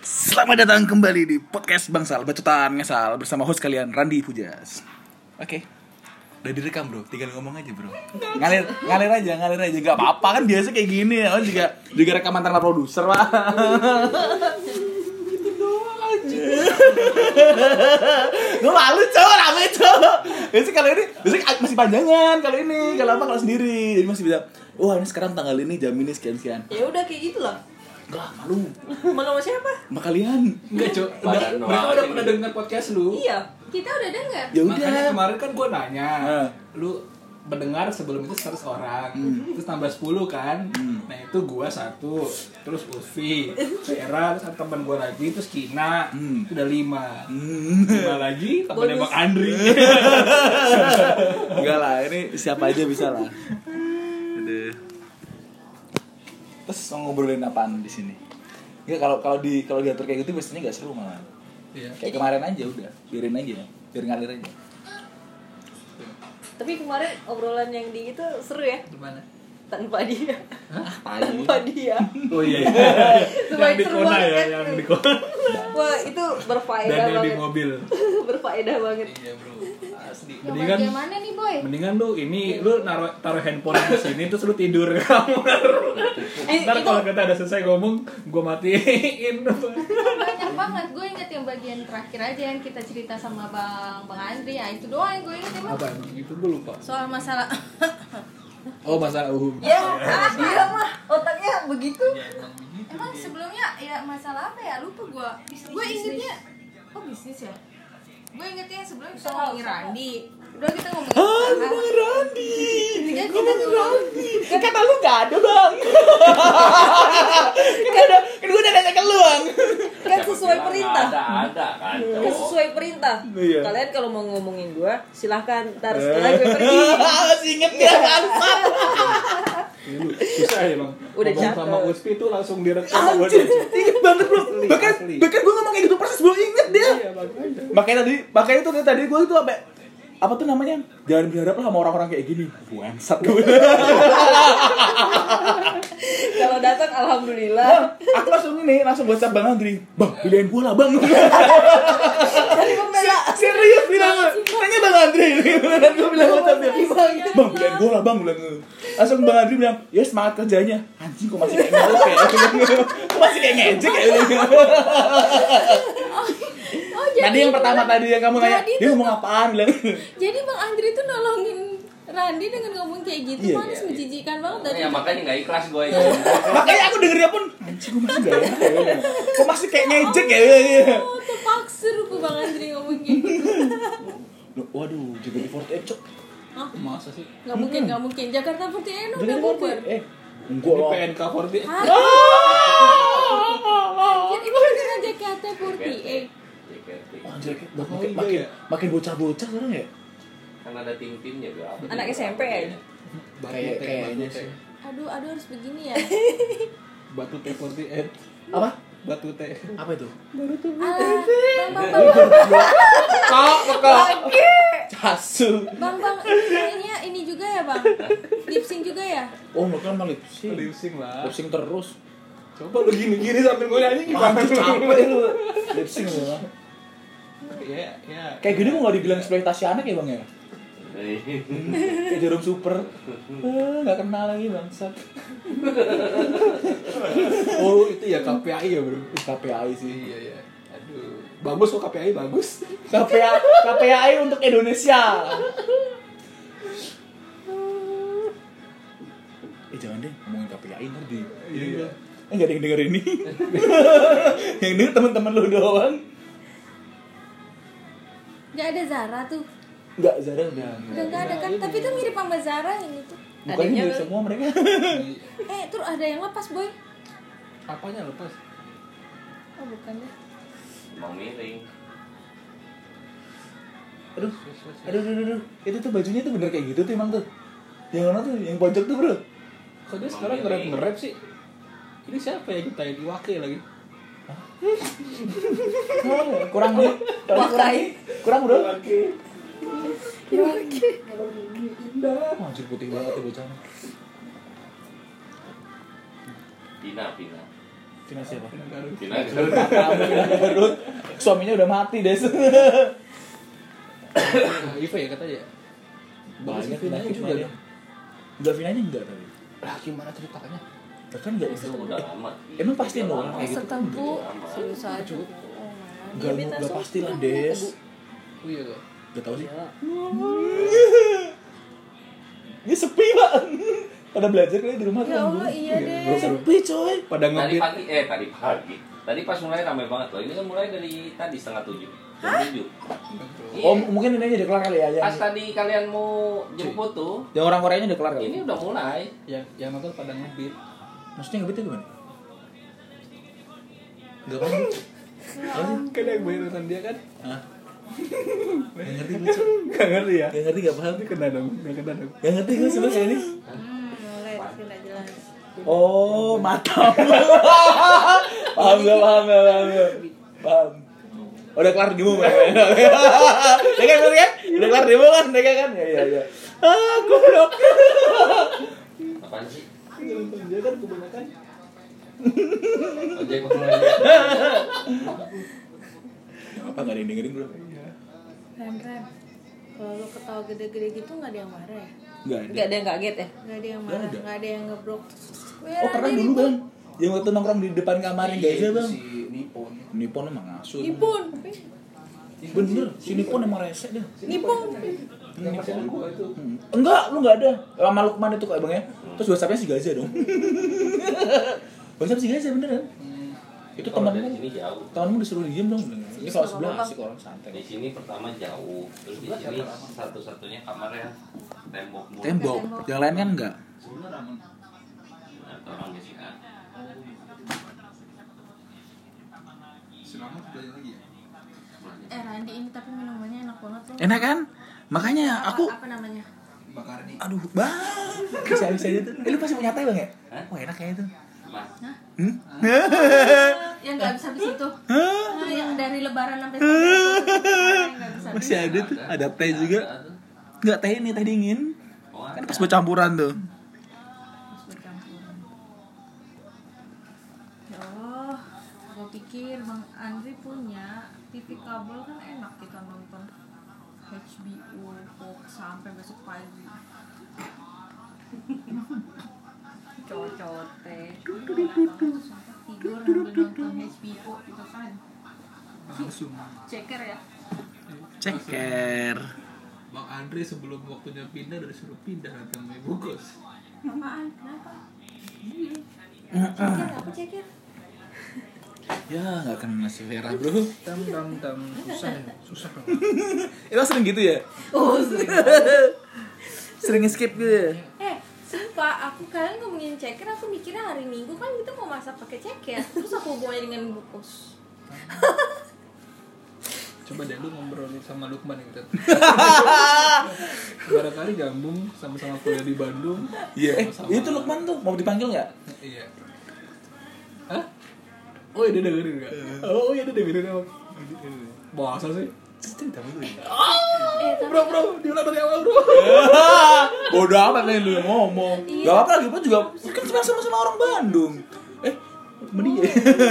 Selamat datang kembali di podcast Bangsal Bacotan Ngesal bersama host kalian Randi Pujas. Oke. Udah direkam bro, tinggal ngomong aja bro. Ngalir aja, gak apa-apa kan biasa kayak gini ya. Juga rekaman tanpa produser lah. Gitu doang aja. Gue malu cowok, rame cowok. Biasanya kalau ini, biasanya masih panjangan kalau ini, kalau sendiri. Jadi masih bisa, wah ini sekarang tanggal ini, jam ini sekian. Ya udah kayak gitu lah. Enggak, malu. Malu sama siapa? Sama kalian. Enggak, Cok. Mereka udah pernah dengar podcast lu. Iya, kita udah dengar. Ya udah. Makanya kemarin kan gue nanya, lu mendengar sebelum itu 100 orang, terus tambah 10 kan. Nah itu gue 1, terus Ufi, Vera, terus teman gue lagi, terus Kina, itu udah 5. 5 lagi, temennya Bang Andri. Enggak lah, ini siapa aja bisa lah. Aduh. Terus mau ngobrolin apaan di sini? Ya kalau diatur kayak gitu biasanya nggak seru malah. Iya. Kayak kemarin aja udah, biarin aja, biar ngalir aja. Tapi kemarin obrolan yang di itu seru ya? Gimana? Tanpa dia. Tai. Tanpa dia. Oh iya. Supaya Yang di seru kona banget ya, kan? yang di kona. Wah, itu berfaedah Dan yang di banget. mobil. Berfaedah banget. Iya bro, asli. Yang Mendingan bagian mana nih boy? Mendingan lu ini lu taruh handphone di sini terus lu tidur ke kamar. Ntar kalau kita udah selesai ngomong, gua matiin. Banyak banget. Gue inget yang bagian terakhir aja yang kita cerita sama Bang Andri. Ya itu doang yang gue inget emang. Apa emang? Itu gua lupa. Soal masalah Oh, masalah Ya, dia mah otaknya begitu. emang sebelumnya ya masalah apa ya? Lupa gue. Gue ingetnya bisnis ya. Gue ingetnya sebelumnya kita ngomongin Randi. Udah kita ngomongin Ngomongin Randi. Tiga kita Ngomongin ngomongin Randi. Kata lu nggak ada bang. Kan gue udah nanya ke lu bang. Kan sesuai perintah. Ada kan. Kan sesuai perintah. Iya. Kalian kalau mau ngomongin gua, silahkan. Ntar setelah gue pergi. Masih inget dia bangsat. Susah ya bang. Udah Ngomong cakep. sama Uspi itu langsung direkam. Anjir, inget banget bro. Asli, asli. Bahkan gue ngomong kayak gitu persis gue inget dia. Iya makanya. Makanya tadi gue itu apa tuh namanya? Jangan berharap lah sama orang-orang kayak gini. Bangsat gue. Kalau datang alhamdulillah. Aku langsung WhatsApp Bang Andri. Bang, pilihin gue lah bang. Dari pembela. Serius bilang. Tanya Bang Andri. Gue bilang WhatsApp dia. Bang, pilihin gue lah bang. Langsung Bang Andri bilang, ya semangat kerjanya. Anjing kok masih kayak ngeluk ya. Kok masih kayak ngejek ya. Tadi yang pertama tadi yang kamu nanya, dia ngomong apaan bilang. Jadi Bang Andri tuh nolongin Randi dengan ngomong kayak gitu. Iya, Manis iya. menjijikan banget dari. Ya makanya nggak ikhlas gue itu. Makanya aku dengernya pun anjing gue masih gak enak ya. Kok masih kayak ngejek ya. Oh, terpaksa rupa Bang Andri ngomong kayak gitu. Waduh, juga di 48 cok. Hah? Masa sih? Nggak mungkin. Jakarta 48 udah Jadi bubar. enggak Ini lah. PNK 48. Anjir, ini beneran Jakarta 48. Anjir, Oh, iya ya. makin bocah-bocah sekarang ya. Kan ada tim-timnya berapa? Anak SMP ya? Kayaknya sih. Aduh harus begini ya. Batu T48. Apa? Batu T. Apa itu? Bang. Casu. Bang, ini juga ya bang. Lip sync juga ya. Oh, mereka mah lip sync. Lip sync lah. Lip sync terus. Coba lu gini-gini sambil gue nyanyi gimana? Anjir capek lu. Lip sync lu. Ya. Kayak gini mau enggak dibilang eksploitasi anak ya, Bang ya? Kayak Jarum Super. Enggak kenal lagi bangsat. Oh itu ya KPI ya bro. KPI sih. Iya. Aduh. Bagus kok KPI bagus. KPI untuk Indonesia. Jangan deh ngomongin KPI nanti. Iya. Enggak ada yang denger ini. Yang denger teman-teman lu doang. Gak ada Zara tuh. Enggak, Zara udah. Udah gak ada kan. Tapi itu mirip sama Zara yang itu. Bukannya Adanya mirip kan? semua mereka. Terus ada yang lepas boy. Apanya lepas? Oh bukan ya. Mau miring. Aduh. Itu tuh bajunya tuh bener kayak gitu tuh emang tuh. Yang mana tuh? Yang pojok tuh, Bro. Kok dia sekarang nge-rap sih? Ini siapa ya kita yang Iwake lagi? Kurang bro. Kurang bro. Anjir putih banget ya bocah. Pina. Vina siapa? Vina Garut. Suaminya udah mati, Des. HIV ya katanya. Banyak Vina penyakit juga dia. dong. Enggak, Vinanya enggak tadi. Lah gimana ceritanya? Kan enggak itu. udah lama. Emang pasti orang kayak gitu. Setempu susah Enggak pasti lah, Des. Oh iya tuh. Enggak tahu sih. Ya. Ini sepi, Pak. Pada belajar kali di rumah Ya tuh. Allah, iya deh. Sepi, coy. Pada Tadi ngebit. pagi. Tadi pas mulai ramai banget loh. Ini kan mulai dari tadi 6:30. Jam 7. Oh, mungkin ini aja udah kelar kali ya. Pas Yang, tadi kalian mau jemput tuh, yang orang Koreanya udah kelar kali. ini udah mulai. Yang nonton pada ngebit. Maksudnya ngebitnya gimana? Enggak paham. Kan yang gue nonton dia kan? Hah? Gak ngerti gue, Cok. Gak ngerti ya? Gak ngerti, gak paham. Kena dong. Gak ngerti gue sebenarnya ini. Mulai tidak jelas. Oh, matam. Paham gak, paham gak, paham gak. Paham. Udah kelar di kan? Ya kan, bener kan? Udah kelar di kan? Kan? Iya. Ah, goblok. Apaan sih? Nonton dia kan kebanyakan. Ojek online. Apa gak ada yang dengerin, bro? Ren. Kalau lu ketawa gede-gede gitu nggak ada yang marah ya? Gak ada. Nggak ada yang kaget ya? Nggak ada yang marah, Nggak ada. nggak ada yang ngebrok. Oh, pernah dulu, Bang. Yang waktu nongkrong di depan kamarnya gak ada, Bang. Si Nippon. Nippon emang ngasuh. Nipun. Bener, si Nippon emang resek deh. Nipun. Yang masih ada gua itu. Enggak, lu enggak ada. Sama Lukman itu kok, Bang ya. Terus WhatsApp-nya si Gaza dong. WhatsApp si Gaza beneran. Itu Kalau dari temanmu. sini jauh. Temanmu disuruh diem dong. Ini kalau sebelah asik orang santai. Di sini pertama jauh, terus di sini satu-satunya kamar yang tembok mulu. Tembok, yang lain kan enggak. Atau orang Jessica. Selamat belajar lagi ya. Randi ini tapi minumannya enak banget loh. Enak kan? Makanya aku Apa namanya? Bakarni. aduh, Bang. Bisa aja tuh. Lu pasti punya teh, Bang ya? Hah? Wah, enak kayaknya tuh. Nah, Yang nggak bisa habis itu. Yang dari Lebaran sampai sekarang yang nggak bisa. Masih ada tuh, ada teh juga. ada tuh. Enggak, teh ini teh dingin. Oh, Kan ada. pas buat campuran tuh. Oh, gue pikir Bang Andri punya TV kabel kan enak kita nonton HBO Fox sampai besok pagi. Cocok teh. Sampai tidur sambil nonton HBO gitu kan. Langsung. Ceker ya. Ceker. Bang Andre sebelum waktunya pindah dari suruh pindah nanti sama ibu kos. Apaan? Kenapa? Ceker apa ceker? Ya, enggak kena si Vera, Bro. Tam susah ya, susah kan. Emang sering gitu ya? Oh, sering. Sering skip gitu ya? Sumpah, aku kalian ngomongin ceker, aku mikirnya hari Minggu kan kita mau masak pakai ceker. Terus aku hubungannya dengan bungkus. Coba deh lu ngobrol sama Lukman gitu. Barangkali gabung sama-sama kuliah di Bandung. Iya. Sama-sama. Itu Lukman tuh mau dipanggil nggak? Iya. Hah? Oh iya dia dengerin nggak? Oh iya dia dengerin emang. Masa sih? Cerita dulu ya. Bro, diulang dari awal bro. Bodoh amat nih lu yang ngomong. Iya. Gak apa-apa lagi, Bro juga kan sama-sama orang Bandung. Sama dia.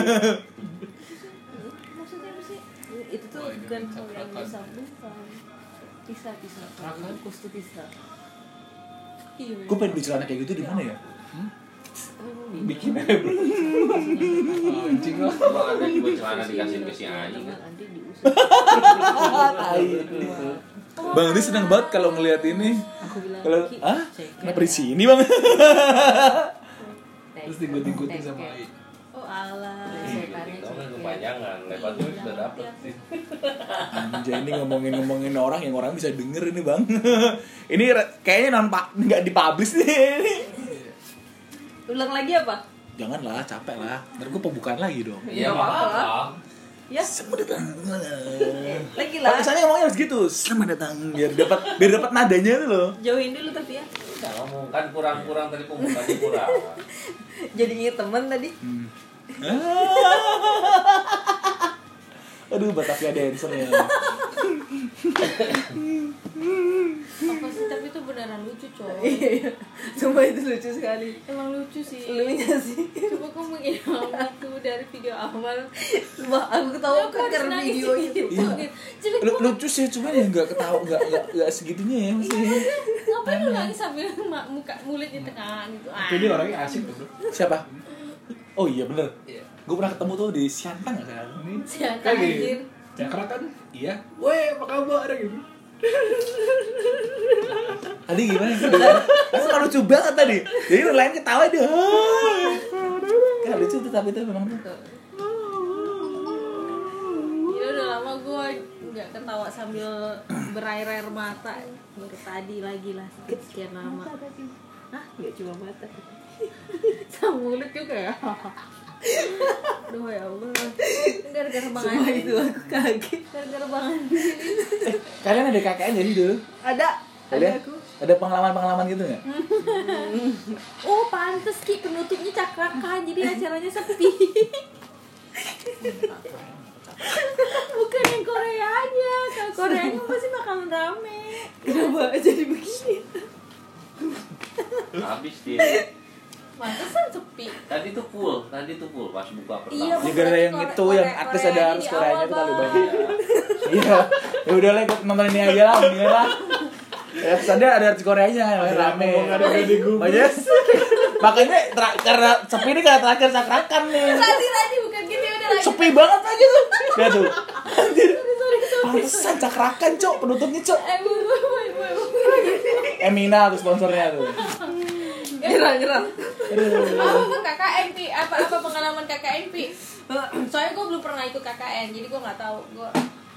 Maksudnya apa sih? Itu tuh bukan hal yang bisa bukan. Bisa. Bungkus tuh bisa. Iya. Gue pengen beli celana kayak gitu di mana ya? Bikin aja bro. Anjing lah. Kalau ada juga celana dikasih ke si Ani kan. Nanti diusir. Bang, ini seneng banget kalau ngelihat ini. Aku bilang, Kalau "Ki, ah, ceker." kenapa di sini, Bang? Terus digut-digutin sama Ai. Oh alah, cekernya Itu kan ceker. kepanjangan, lebar juga sudah dapet sih. Anjay, ini ngomongin orang yang orang bisa denger ini, Bang. Ini kayaknya nggak dipublish nih. Ulang lagi apa? Janganlah, capek lah. Ntar gue pembukaan lagi dong. Iya, apa-apa. Ya, Selamat datang. lagi lah. Misalnya ngomongnya harus gitu. Selamat datang biar dapat nadanya tuh loh. Jauhin dulu tapi ya. Udah ngomong kan kurang-kurang tadi pembukaannya kurang. Jadi inget teman tadi. Aduh, Batavia dancer ya. Apa sih? Tapi itu beneran lucu coy. Iya, cuma itu lucu sekali. Emang lucu sih. Lucunya sih. Coba kamu ingat waktu dari video awal. Wah, aku ketawa karena video itu. Lucu sih, cuma ya nggak ketawa, nggak segitunya ya masih. Ngapain lu nangis sambil muka mulut di tengah gitu. Jadi orangnya asik tuh bro. Siapa? Oh iya bener. Iya. Gue pernah ketemu tuh di Siantang nggak kan? Siapa Kan anjir? gini. Cakra kan? Iya. Weh, apa kabar gitu. Tadi gimana? Aku kan lucu banget tadi. Jadi orang lain ketawa dia. Kan lucu tuh tapi itu memang tuh. Gila udah lama gue nggak ketawa sambil berair-air mata. Baru tadi lagi lah sekian lama. Hah, nggak cuma mata. Sama mulut juga ya. Aduh ya Allah. Gara-gara Bang Semua Andi. itu aku kaget. Gara-gara Bang Andi. Kalian ada KKN jadi dulu? Ada aku. Ada pengalaman-pengalaman gitu nggak? Oh pantes Ki penutupnya cakrakan jadi acaranya sepi. Bukan yang Koreanya. Kalau Koreanya pasti bakalan rame. Kenapa jadi begini? Habis dia. Pantesan sepi. Tadi tuh full pas buka pertama. Iya, Ya gara-gara yang itu yang artis ada harus Koreanya tuh kali banget. Iya. Ya udah lah ikut nonton ini aja lah, ini lah. Ya terus ada artis Koreanya rame. Banyak. Makanya karena sepi ini karena terakhir cakrakan nih. Tadi bukan gitu udah lagi. Sepi banget aja tuh. Lihat tuh. Anjir. Sorry. Pantesan cakrakan, Cok. Penutupnya, Cok. Bu. Emina tuh sponsornya tuh. Nyerah. Apa KKN Pi? Apa pengalaman KKN Pi? Soalnya gue belum pernah ikut KKN, jadi gue nggak tahu. Gue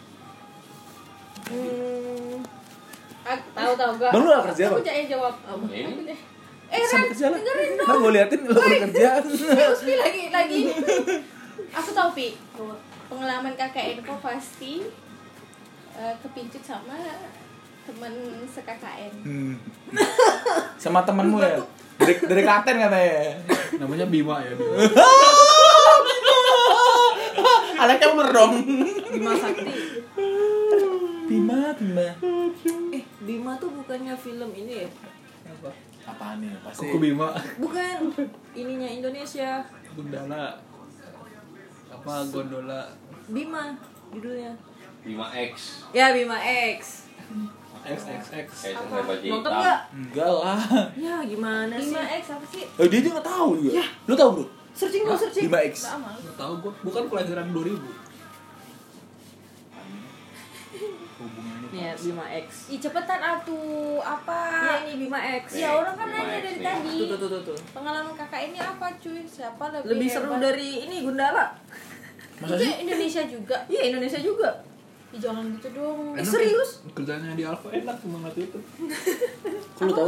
tahu gue. Bang, lu gak kerja, Aku Bang? jawab. Ini. Ran, Sampai kerja lah. dengerin dong. Ntar gue liatin lu kerja. Terus Pi lagi. Aku tahu Pi. Pengalaman KKN kok pasti kepincut sama teman se-KKN. Sama temenmu ya? Dari Klaten katanya. Namanya Bima ya. Anaknya bener dong. Bima Sakti. Bima. Bima tuh bukannya film ini ya? Apa? Apaan nih? Pasti. Kuku Bima. Bukan ininya Indonesia. Gundala. Apa gondola? Bima judulnya. 5X. Ya Bima X. XXX. Kayak sampai baju Nonton hitam. nggak? Enggak lah. Ya gimana sih? 5X apa sih? Oh, dia juga tahu juga. Lu tahu, Bro? Searching dong searching. 5X. Gak amal. Nggak tahu gua. Bukan kelahiran 2000. Nih ya Bima X. Ih cepetan atuh apa? Ya ini Bima X. Ya orang kan nanya dari Nih. tadi. Tuh. Pengalaman kakak ini apa cuy? Siapa Lebih seru hebat? dari ini Gundala. Masa Itu sih? Indonesia juga. Iya Indonesia juga. Ih, jangan gitu dong. Serius? Kerjanya di Alfa enak cuma nggak tutup. Kok lu tahu?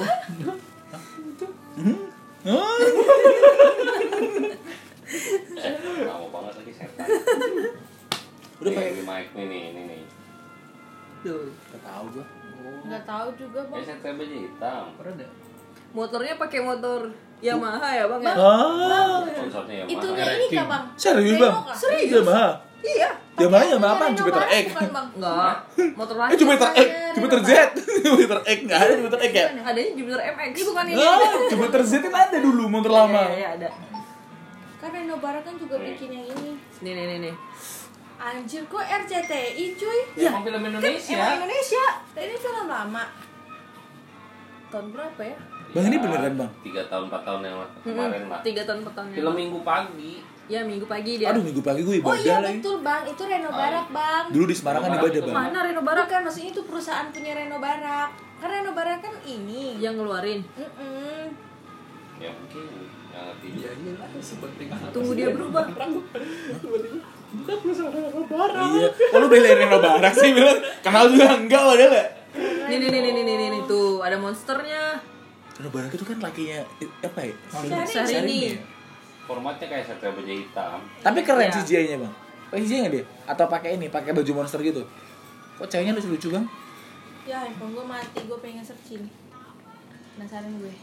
Lama banget lagi setan. Udah Nih, pakai. 5X nih. Tuh. Enggak tahu gua. Nggak tahu juga bang. Saya baju hitam. Pernah ada? Motornya pakai motor Yamaha ya bang? Bang. Ah. Sponsornya yang Itunya mana? ini kah bang? Serius, Renault Bang? kah? Serius? Yamaha. Iya. Yamaha apa? Renault Jupiter Barat X. bukan, Bang? Enggak. Motor lain. Jupiter X, Bukannya Jupiter Z. Renault Jupiter X enggak ada Jupiter X ya? Adanya Jupiter MX. Ini bukan ini. Ah, Jupiter Z kan ada dulu motor lama. Iya ada. Kan Renault Barat kan juga bikin yang ini. Nih. Anjir kok RCTI cuy? Ya, emang film Indonesia. Emang Indonesia. Ini film lama. Tahun berapa ya? Bang, ini beneran, Bang? 3 tahun 4 tahun yang kemarin lah. 3 tahun pertama. Film Minggu Pagi. Ya Minggu pagi dia. Aduh, minggu pagi gue Oh ibadah iya lagi. betul bang, itu Renault Barat bang. Dulu di Semarang kan ibadah, Bang. Mana Reno Barat? Bukan, maksudnya itu perusahaan punya Renault Barat. Kan Renault Barat kan ini. Yang ngeluarin. Ya mungkin nggak ngerti. Iya lah seperti apa Tunggu sih? dia berubah. Tiba-tiba bukan perusahaan Alfa Barat. Iya. Kok lu belain Reno Barat sih bilang? Kenal juga enggak padahal ya? Nih tuh ada monsternya. Reno Barat itu kan lakinya apa ya? Syahrini. Formatnya kayak Satria Baja Hitam. Tapi keren Iya. CGI-nya, Bang. Pakai CGI enggak dia? Atau pakai ini, pakai baju monster gitu? Kok ceweknya lucu-lucu, Bang? Ya handphone gue mati, gue pengen searching. Penasaran gue.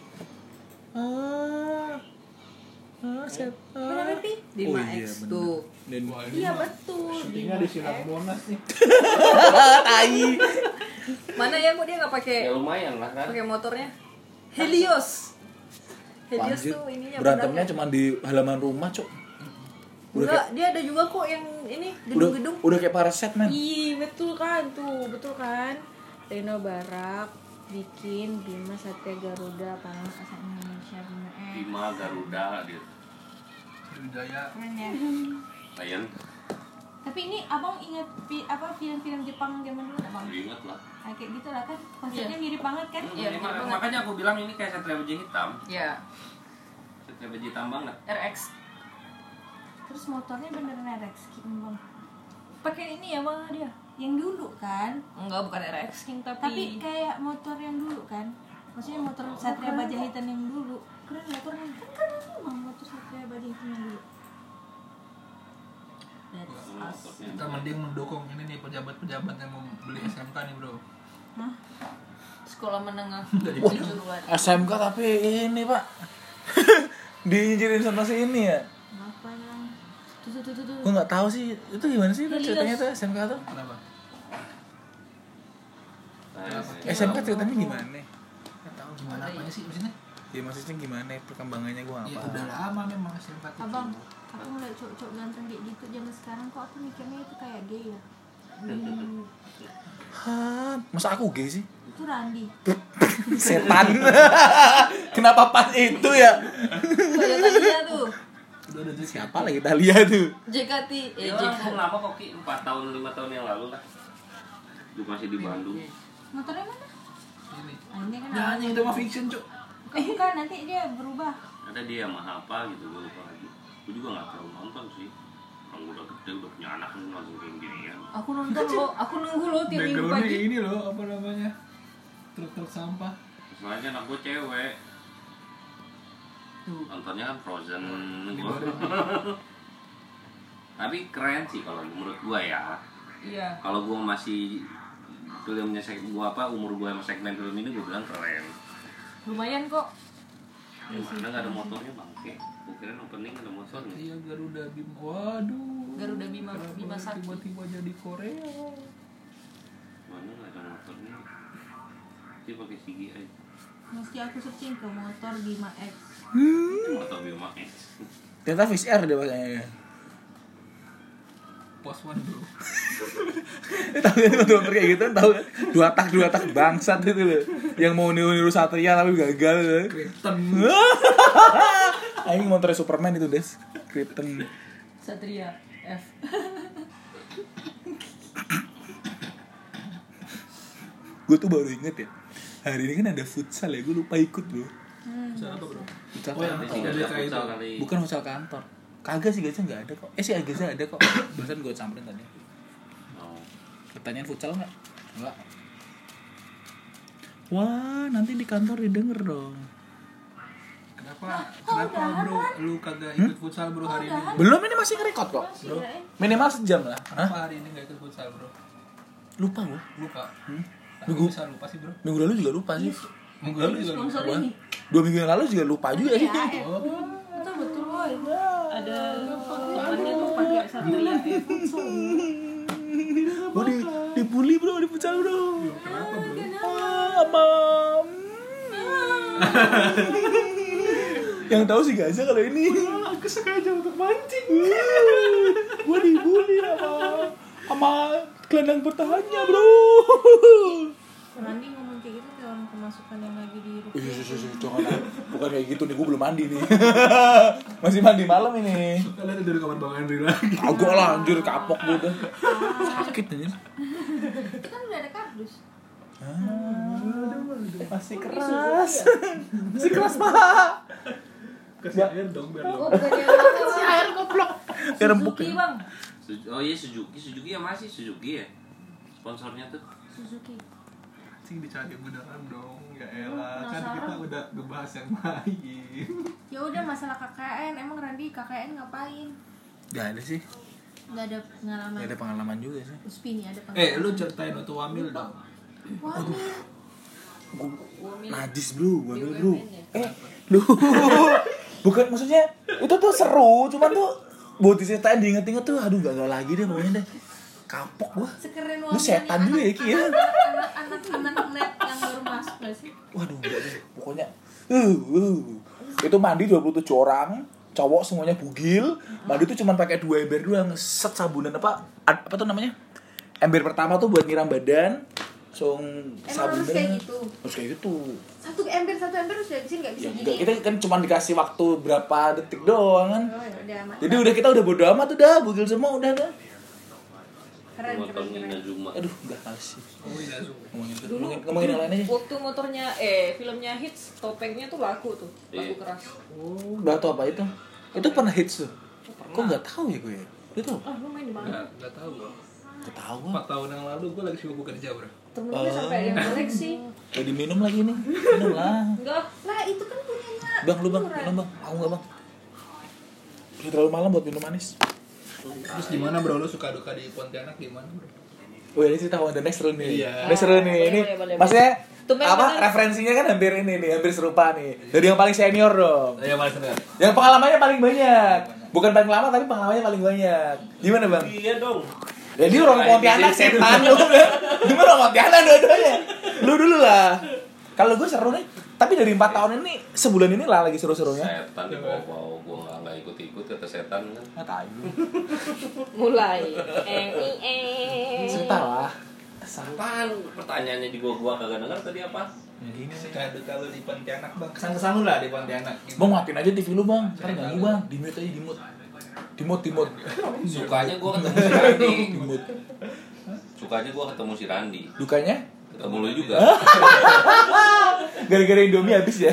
Bener Pi? Bima Oh, iya, X bener. tuh. Dan Iya betul. Syutingnya di Silang Monas nih. tai. Mana ya kok dia nggak pakai Ya lumayan lah kan. pakai motornya? Helios. Helios Anjir, tuh ininya berantemnya pedangnya. cuma di halaman rumah, Cok. Enggak, dia ada juga kok yang ini gedung-gedung. Udah kayak Paraset, men. Ih, betul kan tuh, betul kan? Reno Barak bikin Bima Satria Garuda Palang Asal Indonesia Bima Bima Garuda dia. Sriwijaya. Keren ya. Layan. Tapi ini abang ingat film-film Jepang zaman dulu nggak bang? Ingat lah. Nah, kayak gitu lah kan, konsepnya mirip banget kan? Iya, Ini bener banget. makanya aku bilang ini kayak Satria Baja Hitam. Ya, Satria Baja Hitam banget. RX. Terus motornya beneran RX King bang? Pakai ini ya bang dia? Yang dulu kan? Enggak, bukan RX King Tapi kayak motor yang dulu kan? Maksudnya motor Satria Baja Hitam yang dulu. Keren motornya. Kan keren bang motor Satria Baja Hitam yang dulu. That's us. Kita mending mendukung ini nih pejabat-pejabat yang mau beli SMK nih bro. Hah? Sekolah menengah Dari kejuruan. SMK tapi ini, Pak. Diinjirin sama si ini ya. Apa yang? Tuh. Gue nggak tahu sih itu gimana sih Helios. ceritanya tuh SMK tuh. Kenapa? SMK ceritanya gimana? Nggak tahu gimana apanya sih maksudnya? Ya maksudnya gimana perkembangannya gue Ya apa? udah lama memang SMK itu. Abang, aku ngeliat cowok-cowok ganteng kayak gitu zaman sekarang kok aku mikirnya itu kayak gay ya. Hah, masa aku gay sih? Itu Randi. Setan. Kenapa pas itu ya? Kayak tadi tuh. Udah ada Siapa lagi Talia tuh? JKT. Ya langsung lama kok Ki, 4 tahun 5 tahun yang lalu lah. Itu masih di Bandung. Motornya mana? ini. Ah, ini kan Jangan yang drama fiction cuk. bukan, nanti dia berubah. Ada dia Yamaha apa gitu gue lupa lagi. Gue juga nggak terlalu nonton sih. Orang udah gede udah punya anak kan langsung kayak gini ya. Aku nonton lo, aku nunggu lo tiap minggu Backgroundnya pagi. ini loh apa namanya? Truk-truk sampah. Soalnya anak gue cewek. Nontonnya kan Frozen gitu. Tapi keren sih kalau menurut gue ya. Iya. Kalau gue masih filmnya gua apa umur gue sama segmen film ini gue bilang keren. Lumayan kok. Yang mana nggak ada motornya bangke. Gue kira opening ada motornya. Iya Garuda Bima. Waduh. Garuda Bima Kenapa Sakti. tiba-tiba jadi Korea. Mana nggak ada motornya. Dia pakai CGI. Mesti aku searching ke motor Bima X. Motor Bima X. Ternyata Fish Air dia pakainya. Pos one bro. Tahu kan motor kayak gitu kan tahu kan? Dua tak bangsat itu loh. Yang mau niru Satria tapi gagal loh. Kristen. Aing motornya Superman itu, Des. Kristen. Satria F. Gue tuh baru inget ya. Hari ini kan ada futsal ya, gue lupa ikut bro. Futsal apa bro? Futsal Oh, yang kantor. Tidak ada Gaza futsal itu. kali. Bukan futsal kantor. Kagak sih Gaza nggak ada kok. Si Gaza ada kok. Barusan gue samperin tadi. Oh. Pertanyaan futsal nggak? Nggak. Wah, nanti di kantor didengar dong. Kenapa bro? Lu kagak ikut futsal bro hari ini? Belum, ini masih nge-record kok. Masih kirain. Minimal sejam lah. Hah? Kenapa hari ini gak ikut futsal bro? Lupa gue. Lupa. Nah, Minggu- bisa lupa sih bro. Minggu lalu juga lupa sih. Minggu lalu juga lupa. Sponsor Wah, ini. 2 minggu yang lalu juga lupa juga sih. Ya, Oh, betul woy. Ada temannya tuh pakai Satria F. Gue dibully bro, di futsal bro. kenapa bro? Mam. Yang tahu sih Gaza kalau ini. Aku sengaja untuk mancing. Gue dibully sama gelandang bertahannya bro. Randi ngomong kayak gitu kayak orang kemasukan yang lagi di Jangan, bukan kayak gitu nih, gue belum mandi nih. Masih mandi malam ini. Kalian udah di kamar Bang Andri lagi. Agak lah anjir, kapok gue udah. Sakit anjir. itu kan udah ada kardus. Masih keras. Masih keras pak. Kasih air dong biar Oh, lo. bukan yang Si air goblok. Kayak rembuk Suzuki ya. bang. Oh iya Suzuki ya masih Suzuki ya. Sponsornya tuh. Suzuki. Cing dicari beneran dong. Ya elah, kan kita udah ngebahas yang lain. Ya udah masalah KKN, emang Randi KKN ngapain? Gak ada sih. Gak ada pengalaman. Gak ada pengalaman juga sih. Uspi nih ada pengalaman. Lu ceritain waktu wamil dong. Wah, Najis bro, gue bro. Lu. Bukan maksudnya itu tuh seru, cuman tuh buat diceritain diinget-inget tuh aduh gagal lagi deh pokoknya deh. Kapok gua. Sekeren Lu setan juga ya, Ki, ya? Anak net yang baru masuk gak sih? Waduh, enggak deh. Pokoknya itu mandi 27 orang, cowok semuanya bugil. Mandi tuh cuma pakai 2 ember doang, set sabunan apa tuh namanya? Ember pertama tuh buat nyiram badan, langsung Emang harus kayak gitu? Harus kayak gitu. Satu ember harus dihabisin gak bisa Ya, gini enggak, ya? kita kan cuma dikasih waktu berapa detik doang kan. Oh ya udah amat. Jadi udah kita udah bodo amat udah, bugil semua udah dah. Keren. Motornya Inazuma. Aduh, enggak kasih. Dulu Ngomongin yang lain aja. waktu motornya filmnya hits, topengnya tuh laku tuh, laku Iya. keras. Udah tau apa itu? Itu pernah hits tuh. Kok enggak tahu ya gue ya? Itu Ah, lu main di mana? Nggak tahu gua. ketahuan. 4 tahun yang lalu gue lagi sibuk bekerja, bro. Temen gue sampai ada yang koleksi. Udah diminum lagi nih. Minum lah. Enggak, Lah itu kan punyanya. Bang, lu bang, minum bang. Aku enggak bang. Udah terlalu malam buat minum manis. Terus gimana, bro? Lu suka duka di Pontianak gimana, bro? Oh ini cerita One the Next seru nih. Iya. Ini seru nih. Ini Boleh. maksudnya Tumben apa bener. referensinya kan hampir ini nih, hampir serupa nih. Dari yang paling senior dong. Iya, Mas benar. Yang pengalamannya paling banyak. Bukan paling lama tapi pengalamannya paling banyak. Gimana bang? Iya dong. Ya dia orang Pontianak setan lu. Gimana orang Pontianak dua-duanya? Lu dulu lah. Kalau gue seru nih. Tapi dari 4 tahun ini, sebulan ini lah lagi seru-serunya. Setan di bawah gue nggak ikut-ikut kata setan kan. Ah, tai. mulai. Cerita lah. Apaan? Pertanyaannya di gua kagak dengar tadi apa? Ya gini. Suka duka lu di Pontianak, bang. Kesan-kesan lu lah di Pontianak. Bang matiin aja TV lu bang. Ntar ganggu bang. Di-mute aja di-mute. Di-mute. Sukanya gua ketemu si Randi. Di-mute. Sukanya gua ketemu si Randi. Dukanya? Ketemu lu juga. Gara-gara Indomie habis ya.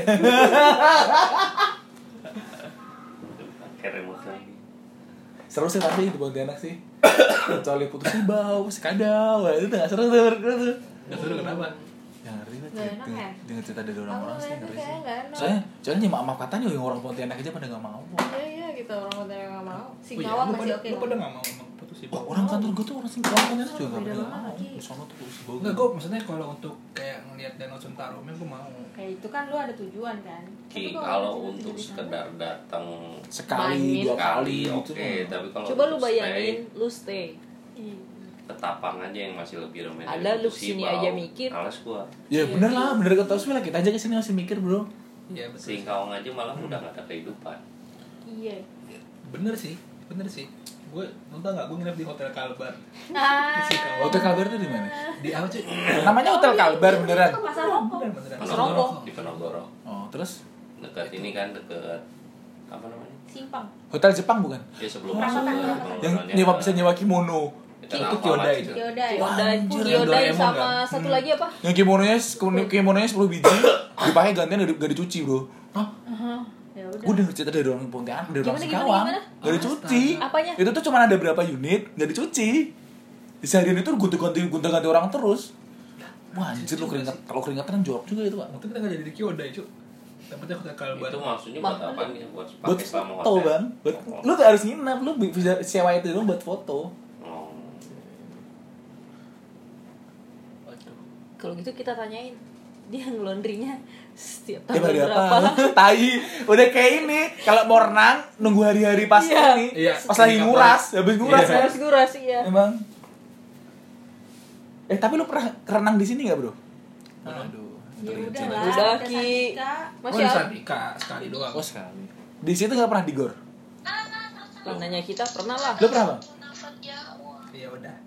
Kayak remote lagi. Seru sih tapi di Pontianak sih. Kecuali putus bau, sekadau. Wah, itu gak seru tuh. Gak seru kenapa? Ya ngerti kan. Nggak enak ya? Dengar cerita dari orang-orang sih ngeri sih. Kayaknya nggak enak. Soalnya maaf katanya yang orang Pontianak aja pada gak mau. Iya gitu orang Pontianak yang nggak mau. Oh iya, Singkawang lu masih pada- oke. Lu pada nggak mau emang putus Wah, orang kantor gue tuh orang Pontianak juga gak Beda pernah banget, mau. Ki. Di sono tuh putus bau. Enggak, gue maksudnya kalau untuk kayak ngelihat Danau Sentarung gue mau. Kayak itu kan lu ada tujuan kan. Ki, Tapi kalau ada untuk tujuan di sana, sekedar datang Sekali, Main. 2 kali kali gitu. oke, tapi kalau Coba lu untuk bayangin, lu stay. stay, Ketapang aja yang masih lebih remeh dari Ada lu Putus kesini Sibau. aja mikir. Males gua. Ya bener lah, bener kata Osmi lah. Kita aja kesini masih mikir bro. Iya betul. Singkawang aja malah udah gak ada kehidupan. Iya. Bener sih. Gue nonton nggak? Gue nginep di Hotel Kalbar. Ah. Hotel Kalbar tuh di mana? Di apa cuy? Namanya Hotel Kalbar beneran. Itu pasar rokok. Beneran. Serongko. Di Penogoro. Oh, terus Dekat ini kan dekat apa namanya? Simpang. Hotel Jepang bukan? Ya sebelum Perapatan, masuk ke perapatan. Yang Penogoronya. nyewa bisa nyewa kimono. Kita Itu apa Kyodai lagi itu. tuh? Kyodai. Kyodai, anjir, Kyodai Doraemon sama kan? satu lagi apa? Yang kimononya 10 biji, dipakai gantian gak dicuci bro. Hah? Ya udah. Gue denger cerita dari orang Pontianak, dari orang Gimana, Singkawang. gimana? Gak dicuci. Apanya? Itu tuh cuma ada berapa unit, gak dicuci. Di seharian itu gonta-ganti orang terus. Wah anjir lu kalau keringetan jorok juga itu pak. Waktu kita nggak jadi di Kyodai cuy. Tempatnya Hotel Kalbar. Itu maksudnya buat apa nih? Buat Buat pakai selama foto hotel. bang. Oh. Lu tuh harus nginep, lu bisa sewa itu dong buat foto. Oh. Kalau gitu kita tanyain. Dia ngelondrinya setiap Ya tanggal bagi berapa? apa? Tai. Udah kayak ini. Kalau mau renang nunggu hari-hari pas Iya. ini. Iya. Pas lagi nguras, habis nguras Iya. kan. Harus durasi ya. Emang. Tapi lu pernah renang di sini enggak, Bro? Aduh. Ya udah Udah. lah. Udah, ada Ki. Satika. Oh Masih di ada. Santika sekali doang. Oh, sekali. Di situ enggak pernah di gor. Lah, nanya kita pernah lah. Lu pernah, Bang? Iya udah.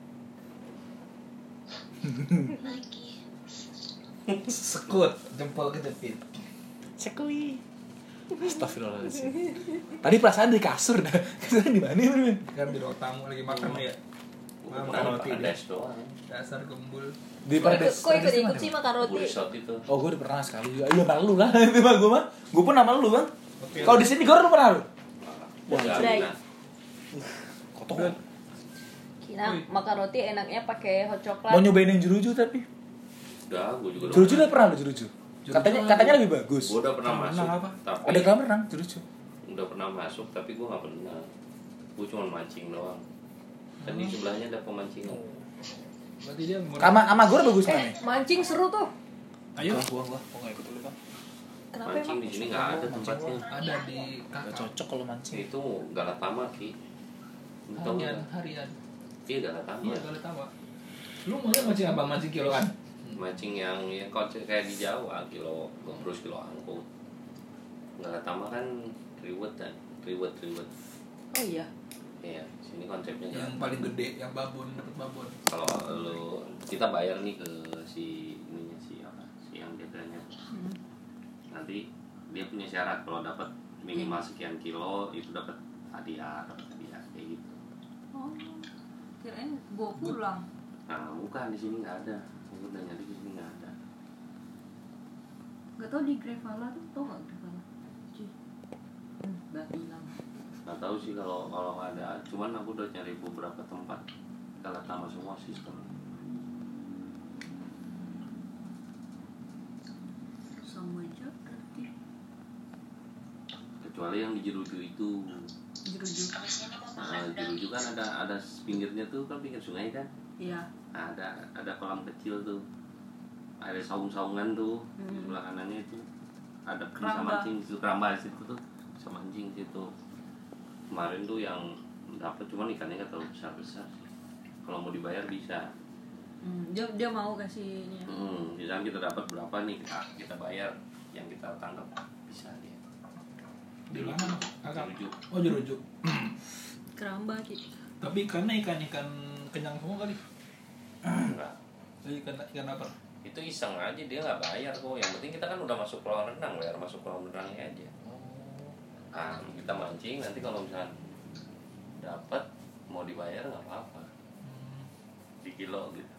Sekut jempol kejepit. Sekui. Astagfirullahaladzim. Tadi perasaan di kasur dah. Sekarang di mana, Bro? Kan di ruang tamu lagi makan ya. Bukan Makan roti makan deh. des doang. Dasar gembul. Di Paradise. Kok ikut sih makan roti? Burisot itu. Oh, gue udah pernah sekali juga. Iya, malu lah. Itu mah gue mah. Gue pun nama lu, Bang. Oke. Kalau di sini gor lu pernah lu? Bray. Kotor. Kina makan roti enaknya pakai hot coklat. Mau nyobain yang jeruju tapi. Udah, gue juga Jeruju udah pernah lu jeruju? Katanya lebih bagus. Gue udah pernah Pernah masuk. apa? Tapi Ada kolam renang jeruju. udah pernah masuk tapi gue nggak pernah. Gue cuma mancing doang. Dan di sebelahnya ada pemancingan. Berarti dia Sama gor bagus mana? Mancing seru tuh. Ayo. Gua enggak ikut dulu, Bang. Kenapa Mancing emang? di sini nggak ada tempatnya. Ada di Enggak kakak. cocok kalau mancing. Itu Galatama Ki. Tahu nggak? Harian. Iya, galah tambah. Iya, galah tambah. Lu mau mancing apa? Mancing kiloan? Mancing yang konsep kayak di Jawa, kilo gombrus, kilo angkut. Galah tambah kan reward. Oh iya. Iya, sini konsepnya Yang kan. paling gede, yang babon, dapat babon. Kalau lu kita bayar nih ke si yang jaganya. Nanti dia punya syarat kalau dapat minimal sekian kilo itu dapat hadiah kayak gitu. Oh, kirain gua pulang. Nah, bukan di sini nggak ada. Aku udah nyari di sini nggak ada. Gak tau di Grevala tuh, tau gak Grevala? Gak bilang. Nggak tahu sih kalau ada. Cuman aku udah nyari beberapa tempat. Kalau tambah semua sistem. Sama aja berarti. Kecuali yang di Jeruju itu. Jeruju. Nah, Jeruju kan ada pinggirnya tuh kan pinggir sungai kan. Iya. Nah, ada kolam kecil tuh. Ada saung-saungan tuh di sebelah kanannya itu. Ada bisa Keramba. mancing di situ, keramba di situ tuh. Bisa mancing di situ. Kemarin tuh yang dapat cuman ikannya nggak terlalu besar sih. Kalau mau dibayar bisa. Dia mau kasih ini. Misalnya kita dapat berapa nih kita bayar yang kita tangkap bisa dia. Di mana? Jeruju. Oh, Jeruju. Keramba gitu. Tapi ikannya ikan kenyang semua kali. Enggak. Ikan apa? Itu iseng aja dia nggak bayar kok. Yang penting kita kan udah masuk kolam renang, bayar masuk kolam renangnya aja. Nah, kita mancing nanti kalau misalnya dapat mau dibayar nggak apa-apa. Di kilo gitu.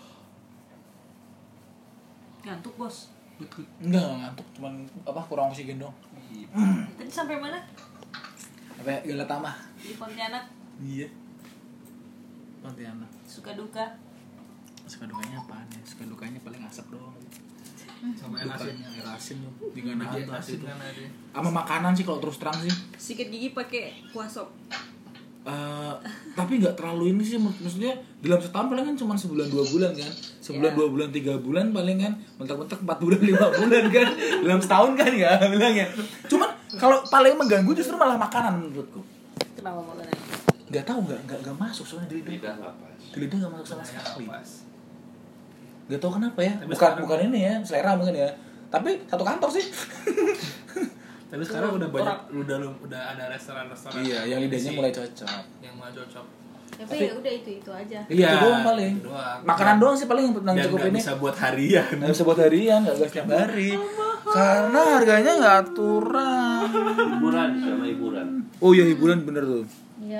Ngantuk bos. Enggak ngantuk, cuman kurang oksigen dong. Tadi sampai mana? Apa Galah Tambah? Di Pontianak. Iya. Pontianak. Suka duka. Suka dukanya apaan ya? Suka dukanya paling asap doang. Sama air asin. Air asin tuh di Ganahan tuh Asin asli tuh. kan ada. Sama makanan sih kalau terus terang sih. Sikat gigi pakai kuah sop. Tapi nggak terlalu ini sih, maksudnya dalam setahun paling kan cuma sebulan 2 bulan kan, sebulan 2 bulan 3 bulan paling kan, mentok-mentok 4 bulan 5 bulan kan, dalam setahun kan ya bilangnya. Cuman kalau paling mengganggu justru malah makanan menurutku. Kenapa makanan? Nggak tahu nggak masuk soalnya di lidah. Lidah nggak pas. Di lidah nggak masuk sama sekali. Pas. Nggak tahu kenapa ya. Tapi Bukan ini ya, selera mungkin ya. Tapi satu kantor sih. Tapi sekarang udah banyak, udah ada restoran-restoran. Iya, yang lidahnya mulai cocok. Yang mulai cocok. Tapi ya udah itu aja. Iya. Itu doang paling. Itu doang. Makanan doang sih paling yang Dan cukup nggak ini. bisa buat harian. Nggak bisa buat harian, nggak setiap hari. Karena harganya nggak aturan. Hiburan. Oh iya, hiburan bener tuh. Iya.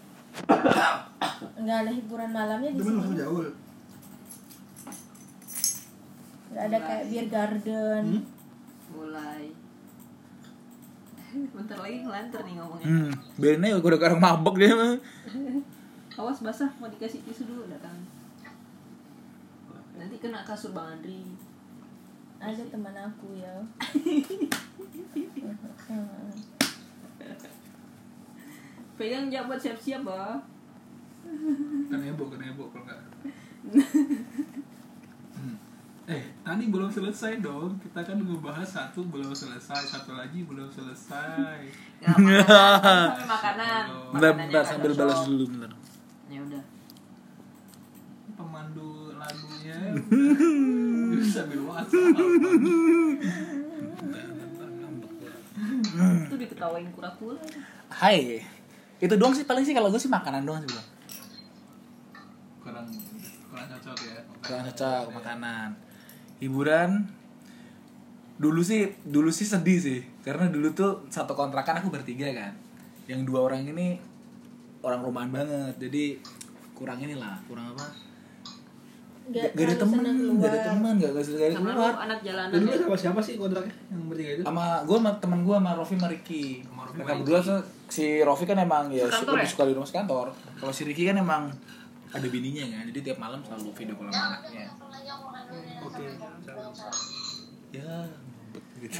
Nggak ada hiburan malamnya di sini. jauh. Nggak ada kayak beer garden. Mulai. Bentar lagi ngelantur nih ngomongnya. Benernya udah sekarang mabek dia mah. Awas basah, mau dikasih tisu dulu datang. Nanti kena kasur Bang Andri. Ada teman aku ya. Pegang jam buat siap-siap, Bah. Kan heboh kalau nggak. Tadi belum selesai dong. Kita kan ngebahas satu belum selesai, satu lagi belum selesai. Sampai makanan. Bentar sambil balas dulu bentar. Ya udah. Pemandu lagunya sambil WhatsApp. Itu diketawain kura-kura. Hai. Itu doang sih paling sih kalau gue sih makanan doang sih bro. Kurang cocok ya. Kurang cocok makanan. Hiburan dulu sih sedih sih karena dulu tuh satu kontrakan aku bertiga kan, yang 2 orang ini orang rumahan banget, jadi kurang apa gak ada teman gak ada Sama keluar. lu anak jalanan. Dulu Ya? sama siapa sih kontraknya yang bertiga itu? Sama gue sama teman gue sama Rofi sama Ricky. Mereka berdua tuh, si Rofi kan emang ya Sekantor ya? suka di rumah sekantor. Kalau si Ricky kan emang ada bininya kan, jadi tiap malam selalu video call sama anaknya. Oke. Ya, gitu.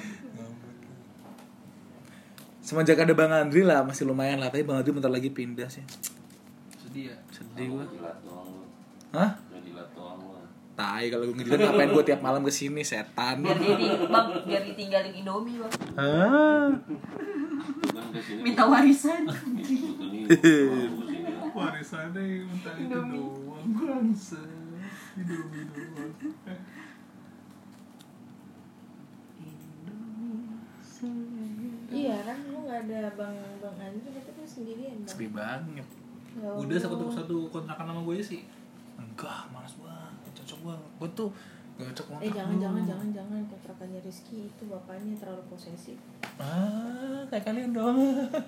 Semenjak ada Bang Andri lah masih lumayan lah, tapi Bang Andri bentar lagi pindah sih. Sedih ya. Sedih gue. Jilat doang lu. Hah? Jilat doang lu. Tai kalau gue ngejilat ngapain gue tiap malam kesini, setan. Biar ditinggalin Indomie, Bang. Ah. Itu kan kesini. Minta warisan. Itu nih. Kesini. Warisannya minta itu doang bangsa. Indomie doang. Iya kan lu nggak ada bang Andri, tapi kan sendirian bang. Sepi banget. Ya Udah Allah. satu kontrakan sama gue sih. Enggak, malas banget. Cocok banget. Gue tuh gak cocok banget. Jangan kontrakannya Rizky itu bapaknya terlalu posesif. Kayak kalian dong.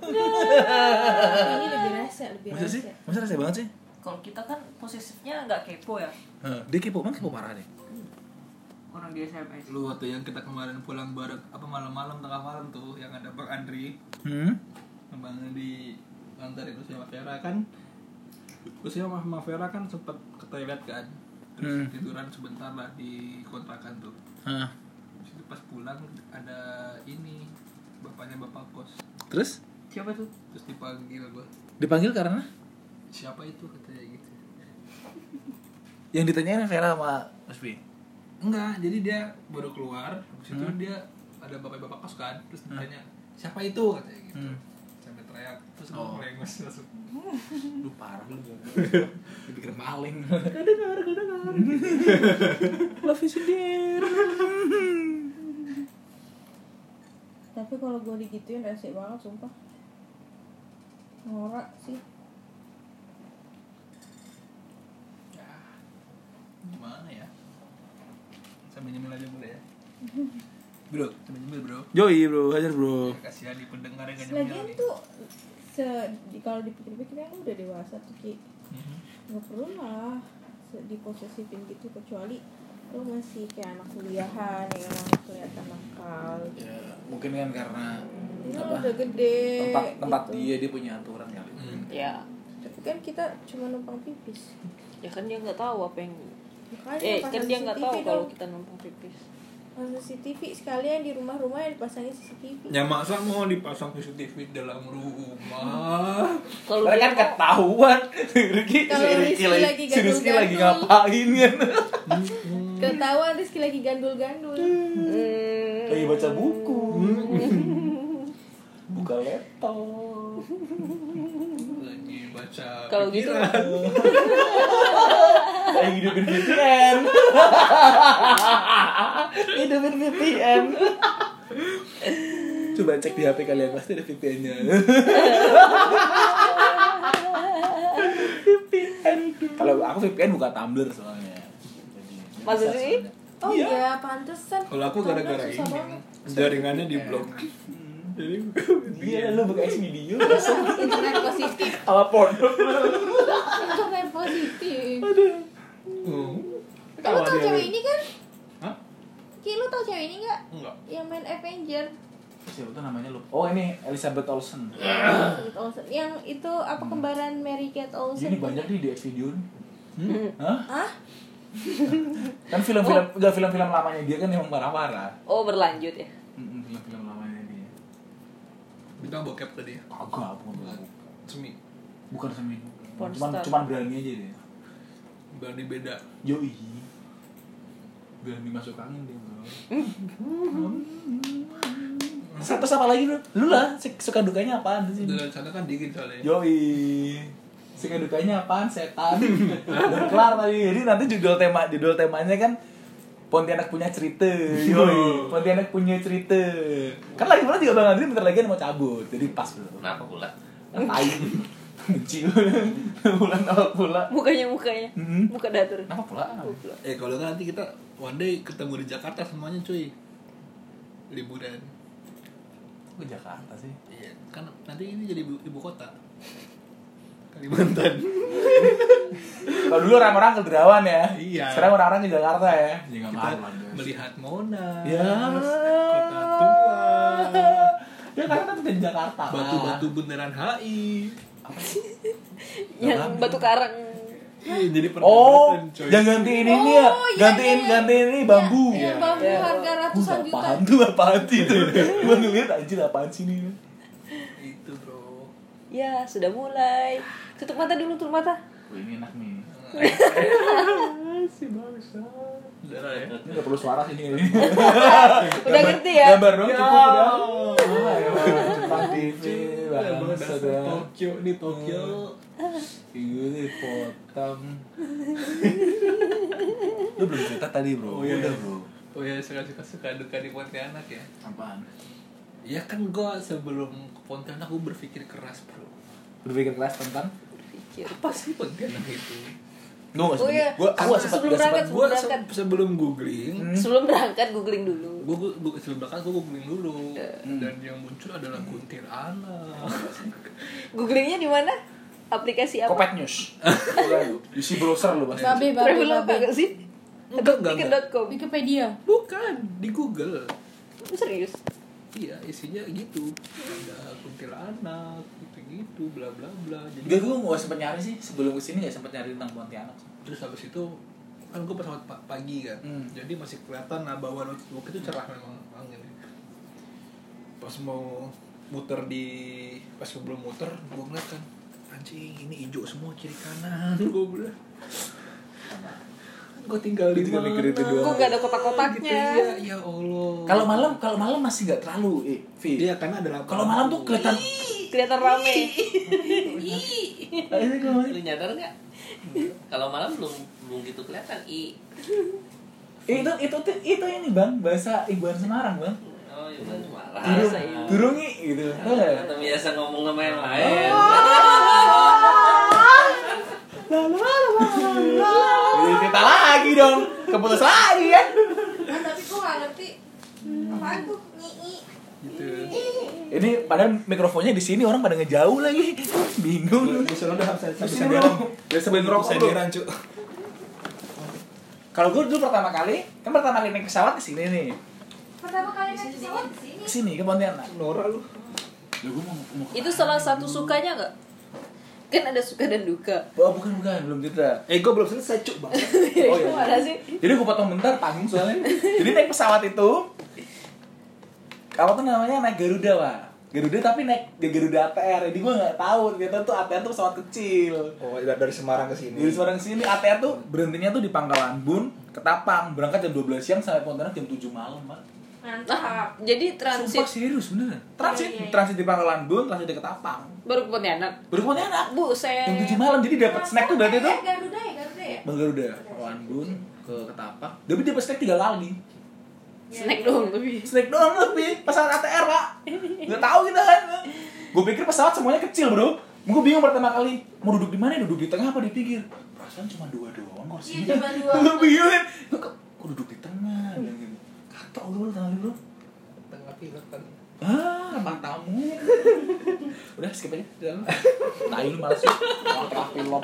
Ini lebih rasa. Masa sih? Masa rasa banget sih? Kalau kita kan posesifnya nggak kepo ya. Dia kepo, emang kepo parah deh. Orang di SMS. Lu waktu yang kita kemarin pulang bareng malam-malam tengah malam tuh yang ada Bang Andri. Bang Andri antar itu sama Vera kan. Terus sama Vera kan sempat ke toilet kan. Terus tiduran sebentar lah di kontrakan tuh. Terus itu pas pulang ada ini bapaknya bapak kos. Terus? Siapa tuh? Terus dipanggil gua. Dipanggil karena? Siapa itu katanya gitu. Yang ditanyain Vera sama Mas B? Enggak, jadi dia baru keluar. Habis itu dia ada bapak kos kan. Terus ditanya, "Siapa itu?" katanya gitu. Sampai teriak. Terus gua melengos langsung. Lu parah lu. Dipikir maling. Kedengar. Love is in the air. Tapi kalau gue digituin rese banget sumpah. Norak sih. Gimana ya? Sambil nyemil aja boleh ya? Bro, sambil nyemil bro. Yoi bro, hajar bro. Kasihan di pendengar yang gak Lagian nyemil nih. tuh kalau dipikir-pikir kan udah dewasa tuh Ki. Nggak perlu lah diposesifin gitu, kecuali lu masih kayak anak kuliahan yang emang kelihatan nakal gitu. Ya, mungkin kan karena Lu udah gede tempat gitu. dia punya aturan kali. Ya. Tapi kan kita cuma numpang pipis. Ya kan dia nggak tahu apa yang. Makanya Kan dia nggak tahu kalau kita numpang pipis. pasang CCTV sekalian di rumah-rumah yang dipasangin CCTV. Ya masa mau dipasang CCTV dalam rumah? Kalau Karena dia kan ketahuan. Kalau Rizky lagi si Rizky lagi gandul-gandul. ngapain kan? Ketahuan Rizky lagi gandul-gandul. Lagi baca buku. Buka laptop. Lagi baca Kalau gitu pikiran. Lagi hidupin VPN. Hidupin VPN. Coba cek di HP kalian, pasti ada VPN-nya. VPN. Kalau aku VPN buka Tumblr soalnya. Jadi, Masa bisa sih? soalnya. Oh Iya. iya, pantesan. Kalau aku gara-gara Susah ini banget. jaringannya di blok. Jadi Iya, lu buka X-Video. Internet positif. Ala pondok. Internet positif. kalau Lu tau dia- cewek ini kan? Hah? Ki, lu tau cewek ini gak? Enggak. Yang main Avenger. Siapa tuh namanya lu? Oh, ini Elizabeth Olsen. Yang itu apa kembaran Mary Kate Olsen? Ini banyak nih di X-Video nih. Hah? Hah? Kan film-film lamanya dia kan emang parah-parah. Oh berlanjut ya. Film-film lamanya dia. Bintang bokep tadi ya. Kagak, bukan. Semi. Bukan semi. Pornstar. Cuman berani aja dia. Berani beda. Yoi. Berani masuk angin dia, bro. Satu apa lagi, bro? Lu lah, suka dukanya apaan sih? Di sana kan dingin soalnya. Yoi. Suka dukanya apaan? Setan. Udah kelar tadi. Jadi nanti judul temanya kan Pontianak punya cerita. Yoi. Pontianak punya cerita. Kan lagi pula juga Bang Andri bentar lagi mau cabut. Jadi pas, bro. Kenapa pula? Tai. Benci. Bulan awal pula. Mukanya. Muka datar. Kenapa pula? Kalau kan nanti kita one day ketemu di Jakarta semuanya cuy. Liburan. Ke Jakarta sih. Iya, kan nanti ini jadi ibu kota. Kalimantan. Kalau dulu orang-orang ke Derawan ya. Iya. Sekarang orang-orang ke Jakarta ya. Ya nggak Kita apa-apa, Des. melihat Monas. Ya. Kota tua. Ya karena kan di Jakarta. Batu-batu bundaran HI. Yang batu karang. Iya, jadi Oh, perdebatan coy. yang gantiin ini ya. Gantiin ini bambu. Yang bambu harga ratusan juta. Apaan tuh, apaan sih itu? Gua ngeliat anjir apaan sih ini. Itu bro. Ya sudah mulai. Tutup mata dulu, tutup mata. Wah, ini enak nih. Si bangsa. Darah ya. Ini gak perlu suara sini. Udah ngerti ya? Gambar dong cukup udah. Jepang TV. Emang Bangsa dasar dah. Tokyo nih Tokyo. Iya dipotong. Lu belum cerita tadi bro. Oh, iya. Udah bro. Oh ya, suka duka di Pontianak ya. Apaan? Ya kan gue sebelum ke Pontianak gue berpikir keras bro. Berpikir keras tentang? Apa sih Pontianak itu? Gue Oh iya. gua sempat Sebelum berangkat, Gue berangkat. sebelum googling, Sebelum berangkat googling dulu. sebelum berangkat gue googling dulu, dan yang muncul adalah kuntilanak. Googlingnya di mana? Aplikasi apa? Kopet News. Isi browser lu pasti. Traveloka gak sih? Enggak. Tiket.com. Wikipedia. Bukan, di Google. Serius? Iya, isinya gitu. Ada kuntilanak, gitu-gitu, bla bla bla. Enggak, gue gak sempet nyari sih. Sebelum kesini gak sempet nyari tentang Pontianak. Terus habis itu kan gue pesawat pagi kan, jadi masih kelihatan lah bahwa notebook itu cerah memang angin. Pas mau muter pas sebelum muter gue ngeliat kan, anjing ini hijau semua kiri kanan. Gue bilang gue tinggal di mana? Gue gak ada kotak-kotaknya. Gitu, ya Allah. Kalau malam masih nggak terlalu, Vi. Iya, karena ada lampu. Kalau malam tuh kelihatan. Kelihatan rame. Lu nyadar nggak? Kalau malam belum gitu kelihatan Itu ini bang, bahasa Ibuan Semarang bang. Oh iya marah. Turungi gitu. Atau biasa ngomong sama yang lain. Kita lagi dong, keputus lagi kan. Nah, tapi gue gak ngerti apaan tuh Gitu. Ini padahal mikrofonnya di sini orang pada ngejauh lagi, bingung. Misalnya udah bisa Udah sambil ngerokok bro. rancu. Kalau gue dulu pertama kali naik pesawat di sini nih, pertama kali naik pesawat di sini ke Pontianak. Nora lu. Lu gue mau Itu salah satu sukanya gak? Kan ada suka dan duka. Oh bukan belum cerita. Gue belum selesai cuk bang. Oh iya. Gimana sih? Jadi gue potong bentar tanggung soalnya. Jadi naik pesawat itu, apa tuh namanya naik Garuda pak. Garuda tapi naik Garuda ATR. Jadi gue nggak tahu ternyata tuh ATR tuh pesawat kecil. Oh dari Semarang ke sini. Dari Semarang ke sini ATR tuh berhentinya tuh di Pangkalan Bun, Ketapang. Berangkat jam 12 siang sampai Pontianak jam 7 malam pak. Nah, jadi transit Sumpah serius beneran. Transit, Iya. transit di Pangkalan Bun, transit di Ketapang. baru ke Pontianak. Baru ke Pontianak. Buset. Jam 7 malam jadi dapat snack tuh berarti tuh. Garuda ya Bang Garuda, Pangkalan Bun ke Ketapang. Tapi dapat snack 3 kali. Snack doang tapi. Snack doang lebih pesawat ATR pak. Nggak tahu kita kan. Gue pikir pesawat semuanya kecil bro. Gue bingung pertama kali mau duduk di mana, duduk di tengah apa di pinggir. Perasaan cuma 2 doang kursinya. Iya, cuma 2. Gue bingung kan. Kok duduk di tengah? Kacau dulu tengah dulu. Tengah pilot kan. Ruang tamu. Udah skip aja jalan. Tai lu malas. Tengah pilot.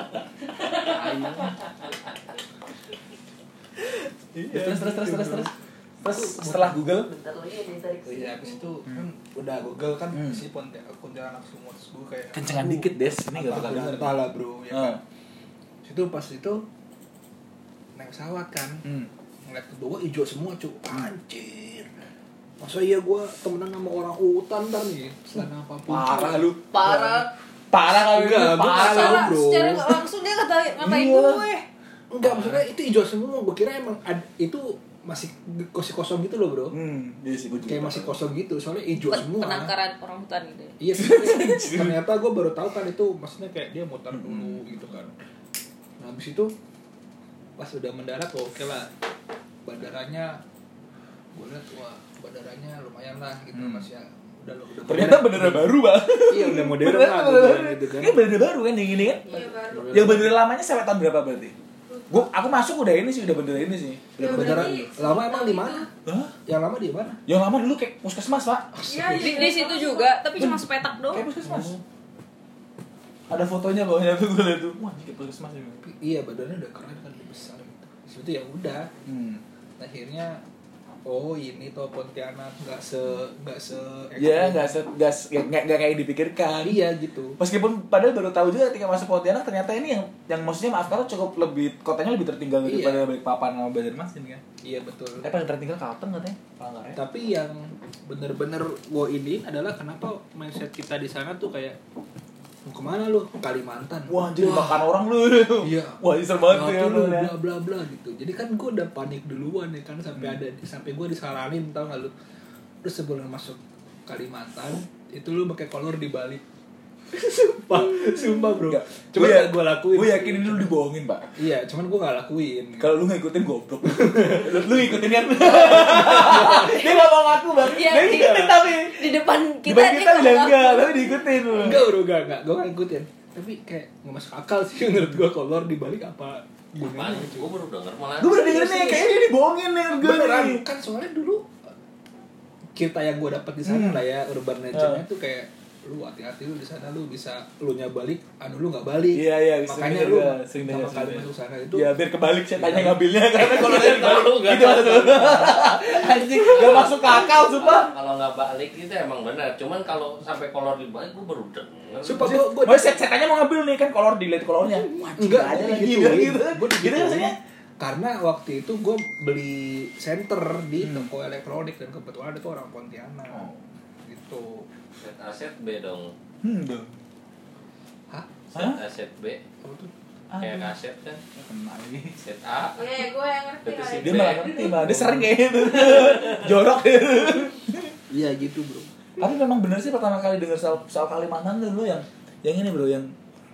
Terus. Terus setelah Google, Iya, habis itu kan udah Google kan si Pontianak semua, terus gue kayak kencengan dikit des, ini nggak bakal denger. denger lah bro, ya kan. Situ pas itu naik pesawat kan, ngeliat ke bawah hijau semua cuy, anjir. Masa iya gue temenan sama orang hutan ntar nih, selama apapun. Parah lu. Parah. Kali Enggak, itu, parah tahu, lu. bro. Secara nggak langsung dia ngatain Iya. gue. Enggak, maksudnya itu hijau semua, gue kira emang itu masih kosong gitu loh bro. Iya sih, gue juga. Kayak masih kosong gitu, soalnya hijau semua. Penangkaran orang hutan gitu. Iya sih, ternyata gue baru tahu kan itu maksudnya kayak dia muter dulu gitu kan. Nah habis itu pas udah mendarat oke lah, bandaranya gue lihat wah bandaranya lumayan lah gitu masih udah Ternyata bandara baru bang. iya udah modern Ternyata lah bandara gitu, baru. gitu kan. Ini bandara baru kan yang ini kan? Iya baru. Yang bandara lamanya sampai tahun berapa berarti? Aku masuk udah ini sih, udah bandara ini sih. Ya, Bandara berarti lama emang di mana? Hah? Yang lama di mana? Yang lama dulu kayak puskesmas pak. Iya, Di situ juga, tapi cuma sepetak doang. Kayak puskesmas. Ada fotonya bawahnya tuh gue liat tuh. Wah, kayak puskesmas juga. Iya badannya udah keren kan, udah besar gitu. Terus itu ya udah. Akhirnya oh ini tuh Pontianak nggak se Ya, nggak kayak dipikirkan. iya gitu. Meskipun padahal baru tahu juga ketika masuk Pontianak ternyata ini yang maksudnya maaf kata cukup lebih kotanya lebih tertinggal daripada Balikpapan sama Banjarmasin kan. Iya betul. Paling tertinggal Kalteng katanya. Palangkaraya. Tapi yang bener-bener wow ini adalah kenapa mindset kita di sana tuh kayak mau kemana lu? Kalimantan. Wah, jadi makan orang lu. Iya. Wah, isel banget tuh ya lu lu ya. bla bla bla gitu. Jadi kan gue udah panik duluan ya kan sampai gue disalahin tau gak lu. Terus sebelum masuk Kalimantan itu lu pakai kolor dibalik. Sumpah bro. Enggak. Cuma Gua- gue lakuin. Gue yakin ini lu dibohongin, Pak. Iya, cuman gue gak lakuin. Kalau lu ngikutin goblok. Lu ngikutin kan. Dia enggak mau ngaku, Bang. Iya, Dia ngikutin tapi di depan di kita depan kita dia bilang nggak enggak, ngaku. tapi diikutin. Enggak bro, enggak. Gue gak ngikutin. Tapi kayak gak masuk akal sih menurut gue kolor dibalik apa gunanya. Gue baru denger malah. Gue baru denger nih, kayaknya dia dibohongin nih gue Beneran, nih. kan soalnya dulu cerita yang gue dapat di sana lah ya, urban legend-nya tuh kayak lu hati-hati lu di sana, lu bisa lu nya balik, lu nggak balik. Iya, makanya sering lu dengar, sering sama dengar, kali sering masuk dengar. sana itu Ya biar kebalik setannya ngambilnya karena kalau dia dibalik Nggak gitu tahu. maksudnya. Anjing, gak masuk ke akal sumpah. Kalau nggak balik itu emang benar. Cuman kalau sampai kolor dibalik gue baru denger. sumpah gue Mau setannya mau ngambil nih kan kolor dilihat kolornya. enggak ada ada lagi gitu, gitu. gue Gitu maksudnya. karena waktu itu gue beli center di toko elektronik dan kebetulan ada tuh orang Pontianak gitu. Set A, set B dong. Tuh. Hah? Set A, set B. Apa tuh? Kayak kaset kan. Kenal lagi. Set A. Iya, gue yang ngerti Itu kali. sih. Dia malah ngerti malah dia sering kayak gitu. Jorok gitu. Iya gitu bro. Tapi memang bener sih pertama kali denger soal Kalimantan dulu yang ini bro yang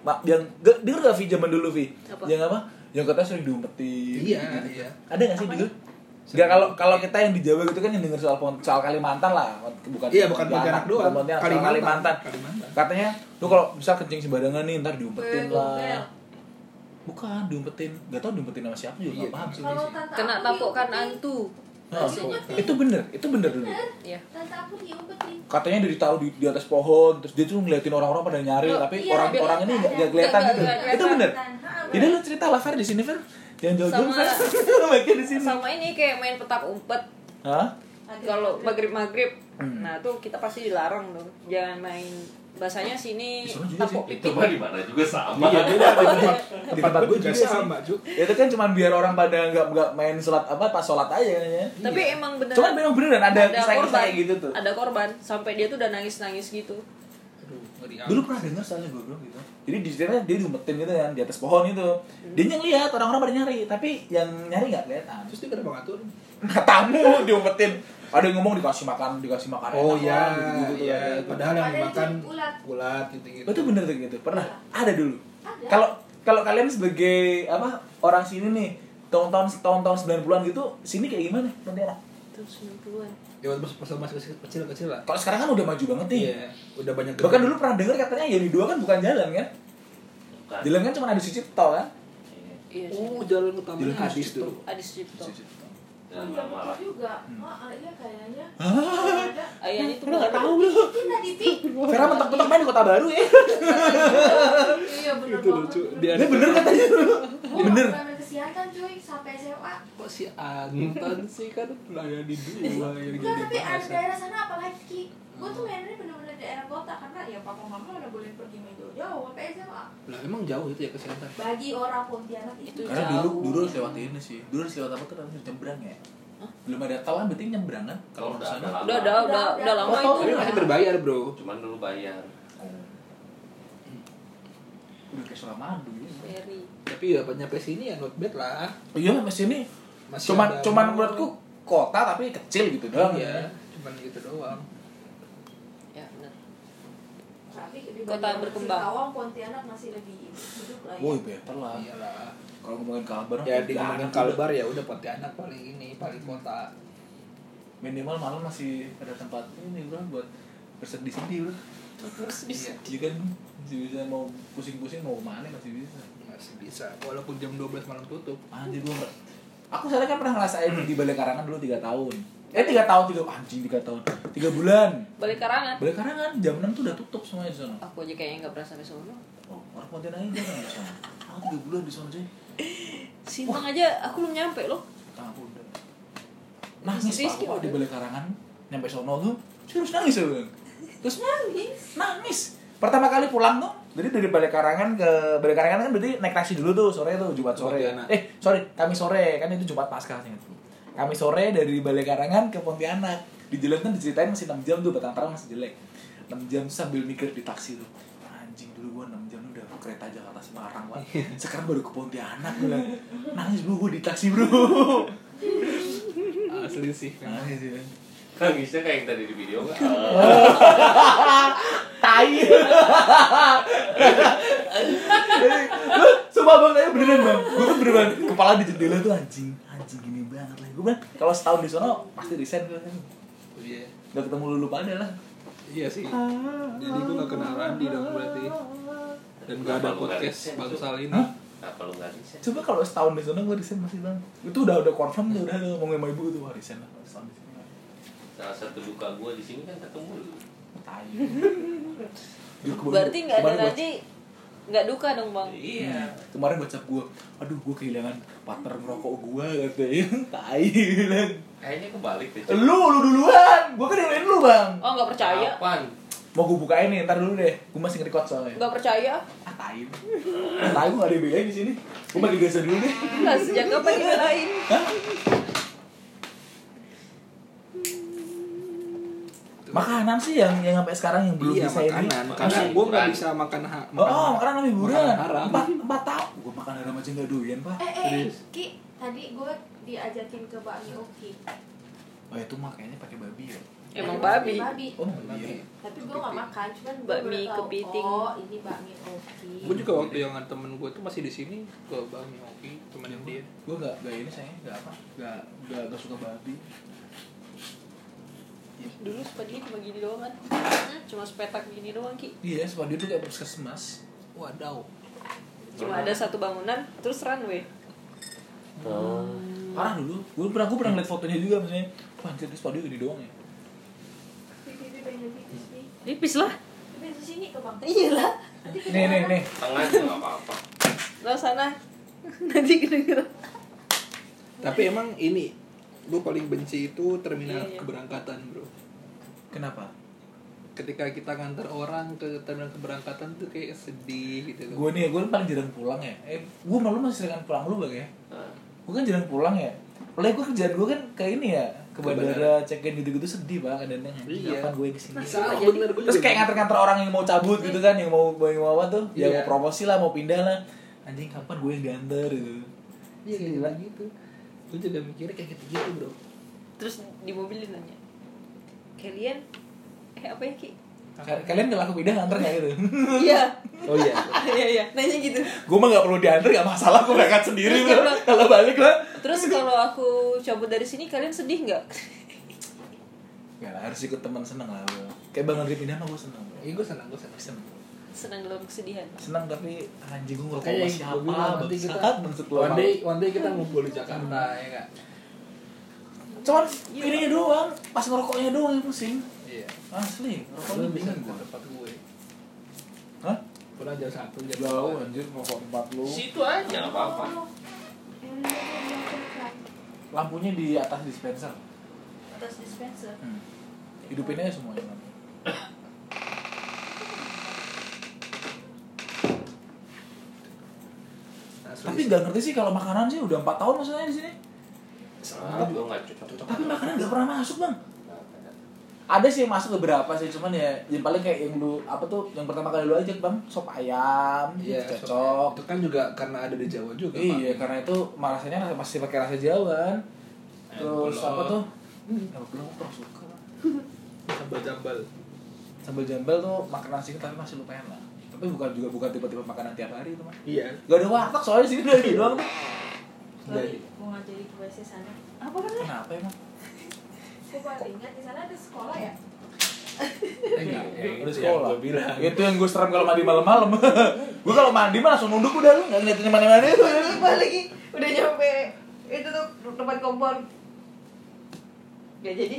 denger gak Vi zaman dulu Vi? Apa? Yang apa? Yang katanya sering diumpetin. Iya, gitu. iya. Ada gak sih dulu? Enggak kalau kita yang di Jawa gitu kan yang denger soal Kalimantan lah, bukan Iya, bukan Pontianak doang. bukan Pontianak, soal Kalimantan. Katanya lu kalau misal kencing sembarangan nih ntar diumpetin lah. Bukan diumpetin, gak tau diumpetin sama siapa juga gak paham sih. Kalau tante Kena aku tapokan diumpetin, hantu. Nah, itu bener dulu. Iya. tante aku diumpetin. Katanya dari tahu di atas pohon, terus dia tuh ngeliatin orang-orang pada nyari, tapi iya, orang-orang ini nggak kelihatan Nggak gitu. kelihatan. Itu bener. Ha, Jadi lu cerita lah Fer di sini Fer, jangan jauh-jauh Sama- Fer. Makin di sini. Sama ini kayak main petak umpet. Hah? Kalau maghrib, nah tuh kita pasti dilarang dong. Jangan main bahasanya sini Di sana juga tapok Itu pipi. mah di mana juga sama. Iya, beda di tempat gue juga sih. sama, Cuk. Ya, itu kan cuma biar orang pada nggak main sholat pas sholat aja katanya. Tapi emang beneran. Cuman memang beneran ada kisah-kisah korban kayak gitu tuh. Ada korban sampai dia tuh udah nangis gitu. Aduh, ngeri amat. Dulu pernah dengar soalnya gue gitu. Jadi di situ dia diumpetin gitu kan di atas pohon gitu. Dia yang lihat orang-orang pada nyari, tapi yang nyari nggak kelihatan. Terus dia kenapa ngatur? Tamu diumpetin. Ada yang ngomong dikasih makan Oh enak iya, lah, gitu-gitu iya. lah. Padahal yang Ada dimakan itu ulat. ulat gitu-gitu. Itu bener tuh gitu. Pernah ada dulu. Ada. Kalau kalian sebagai orang sini nih, tahun-tahun 90-an gitu, sini kayak gimana Pontianak? Terus 90-an. Ya masih kecil-kecil lah. Kalau sekarang kan udah maju banget nih. Iya, udah banyak Bahkan dulu pernah dengar katanya Yani 2 kan bukan jalan kan? Bukan. Jalan kan cuma ada Sucipto kan? Iya. Oh, jalan utama Jalan hadis Sucipto. tuh. Adis Cipto. Dan Iya, malah juga. Iya kayaknya. Ah, Ada. Ayahnya tuh nggak tahu baru. lu. Kita di TV. Vera mentok-mentok main di Kota Baru ya. Iya bener Itu banget. lucu. bener. Dia Ini bener katanya. Gua Bener. nggak pernah kesehatan cuy sampai SMA. kok si Anton sih kan layan di dua yang Enggak, jadi tapi ada bahasa. daerah sana apalagi Ki. Gue tuh mainnya bener-bener daerah kota karena ya papa mama udah boleh pergi main jauh-jauh sampai SMA. Lah emang jauh itu ya kesehatan. Bagi orang Pontianak itu Karena Jauh. dulu harus lewat ini sih. Dulu harus lewat apa tuh namanya nyebrang ya? Belum ada tol kan berarti nyebrang kan? Kalau Kalau di udah sana. lama. Udah lama Oh, itu. Tapi masih berbayar, Bro. Cuman dulu bayar. Udah kayak Suramadu ya. Ferry. Tapi ya pas nyampe sini ya not bad lah. Iya, mas ini Masih cuman ada cuman mall. menurutku kota tapi kecil gitu doang. Iya, cuman gitu doang. Ya benar. tapi Kota berkembang. Singkawang Pontianak masih lebih hidup lah ya. Woi, better lah. Iyalah. Kalau ngomongin Kalbar, Ya di Pontianak ngomongin Kalbar ya udah Pontianak paling ini, paling kota. minimal malam masih ada tempat ini bro buat bersedih-sedih bro. Iya, Iya kan masih bisa mau pusing-pusing mau kemana masih bisa. masih bisa. Walaupun jam 12 malam tutup. Anjir gua nggak. Aku soalnya kan pernah ngerasain di Balai Karangan dulu 3 tahun. 3 tahun anjing 3 tahun. 3 bulan. Balik Karangan. Balai Karangan jam 6 tuh udah tutup semuanya di sana. Aku aja kayaknya nggak pernah sampai sono. Oh, orang Pontianak aja kan di sana. Aku 3 bulan di sana cuy. Sintang aja aku belum nyampe loh. Aku udah. Nangis Rizky Pak, udah. di Balai Karangan nyampe sono tuh. Serius nangis ya, Bang. Terus nangis. Pertama kali pulang tuh, jadi dari Balai Karangan ke Balai Karangan kan berarti naik taksi dulu tuh sore tuh Jumat sore. Pontianak. Kamis sore kan itu Jumat Paskah sih. Kamis sore dari Balai Karangan ke Pontianak. Di jalan kan diceritain masih 6 jam tuh, batang-batang masih jelek. 6 jam sambil mikir di taksi tuh. Anjing dulu gua 6 jam udah kereta Jakarta Semarang, Pak. Sekarang baru ke Pontianak gua. Nangis bro gua di taksi, Bro. Asli sih. Nangis ya. Nangisnya kayak yang tadi di video nggak? Tai tai. Sumpah bang, saya beneran bang. Gue tuh beneran kepala di jendela tuh anjing gini banget lah. Gue bilang kalau setahun di sono pasti resign gue kan. Iya. Gak ketemu lu pada lah. Iya sih. Jadi gue gak kenal Randi dong berarti. Dan gak ada podcast bangsal ini. Apa lu nggak bisa? Coba kalau setahun di sono gue resign masih bang. Itu udah confirm tuh, udah ngomong sama ibu tuh resign lah setahun di sini. Salah satu duka gue di sini kan ketemu lu. Tai. Berarti nggak ada Randi, nggak duka dong bang. Iya. Kemarin WhatsApp gue, aduh gue kehilangan partner ngerokok gue katanya. Tai bilang. Kayaknya kebalik deh. Lu duluan, gue kan dengerin lu bang. Oh nggak percaya? Apaan? Mau gue bukain nih, ntar dulu deh. Gue masih nge-record soalnya. Nggak percaya? Ah tai. Tai gue gak ada yang di sini. Gue bagi biasa dulu deh. Nggak sejak kapan dibelain? Hah? Makanan sih yang sampai sekarang yang belum Iya bisa ini. makanan. Karena gue gak bisa makan Makanan hiburan. makanan haram. 4 tahun. Gue makan haram aja gak doyan pak. Ki, tadi gue diajakin ke bakmi Oki. Oh itu makanya pakai babi ya. Emang Babi. babi. Oh iya. Tapi gue gak makan, cuman gue Bakmi baru tahu, kepiting. oh ini bakmi Oki. Gue juga waktu yang temen gue tuh masih di sini ke Bang Yogi temenin dia. Gue gak ini sayang, gak suka babi. Dulu sepadi cuma gini doang kan? Cuma sepetak gini doang Ki. Iya, sepadu itu kayak puskesmas. Wadaw. Cuma ada satu bangunan, terus runway. Parah dulu. Gue pernah ngeliat fotonya juga maksudnya. Wah, anjir sepadu gini doang ya. Tipis lah. Tapi di sini ke bang. Iya lah. Nih. Tengah juga nggak apa-apa. Lo sana. Nanti kedengeran. Tapi emang ini gue paling benci itu terminal Iya. keberangkatan bro. Kenapa? Ketika kita nganter orang ke terminal keberangkatan tuh kayak sedih gitu loh. Gue paling jarang pulang ya. Gue malu masih sering pulang lu bang ya. Gue kan jarang pulang ya. Apalagi gue kerjaan gue kan kayak ini ya, ke bandara, check-in gitu-gitu sedih banget kadang-kadang. Iya. Kapan gue kesini? Salah bener gue. Terus kayak nganter-nganter orang yang mau cabut gitu kan, yang mau apa tuh, yang Iya. mau promosi lah, mau pindah lah. Anjing kapan gue yang diantar gitu. Iya kayak gitu. Gue juga mikirnya kayak gitu bro. Terus di mobil dia nanya, kalian apa ya Ki? Kalian gak laku pindah nganter gak gitu? Iya. Oh iya. Iya. Nanya gitu. Gue mah gak perlu diantar, gak masalah, gue berangkat sendiri Terus bro. dia Kalau balik lah. Terus kalau aku cabut dari sini kalian sedih nggak? Gak lah, harus ikut teman seneng lah bro. Kayak Bang Andri pindah mah gue seneng bro. Iya gue senang. Senang dalam kesedihan. Seneng tapi anjing gue ngerokok Kayak sama yang siapa gua bilang, nanti kita bangsat lu. one day kita ngumpul di Jakarta ya kak. Cuman ininya doang, pas ngerokoknya doang yang pusing. Iya. Asli, Lu ngerokoknya bisa bingung gue. tempat gue. Hah? Pernah jam 1 jam Jauh 2. anjir ngerokok tempat lu. Situ aja nggak apa-apa. Lampunya di atas dispenser. Atas dispenser. Hidupin aja semuanya. Tapi nggak ngerti sih kalau makanan sih udah 4 tahun maksudnya di sini. Gue nggak cocok. Tapi makanan nggak pernah masuk bang. Ada sih yang masuk beberapa sih, cuman ya yang paling kayak yang lu apa tuh yang pertama kali lu ajak bang, sop ayam, Iya, cocok. itu kan juga karena ada di Jawa juga. Iya, karena itu rasanya masih pakai rasa Jawa kan. Terus Ayam apa pelok. tuh? Ayam pelok kurang suka. Sambal jambal. Sambal jambal tuh makan nasi tapi masih lumayan lah. Tapi bukan tipe-tipe makanan tiap hari itu mah. Iya. Gak ada warteg soalnya di sini udah gitu doang tuh. Sorry, mau ngajari ke WC sana. Apa kan? Kenapa emang? Gue baru ingat di sana ada sekolah ya. Enggak, Udah sekolah. Gue bilang. Itu yang gue serem kalau mandi malam-malam. Gue kalau mandi mah langsung nunduk udah lu nggak ngeliatin mana-mana itu. Lagi udah nyampe itu tuh tempat kompor. Gak jadi.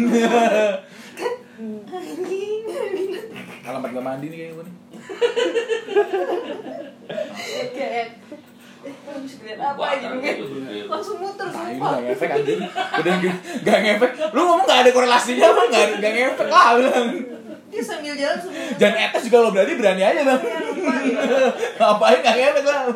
Alamat gak mandi nih kayak gue nih. Kayak habis lihat apa gitu kan. Langsung muter Nah ini sumpah. gak ngefek anjing. Udah gak ngefek. Lu ngomong gak ada korelasinya apa gak ngefek lah bilang. Dia sambil jalan sambil Jangan etes juga lo berani aja bang. Ngapain gak ngefek lah.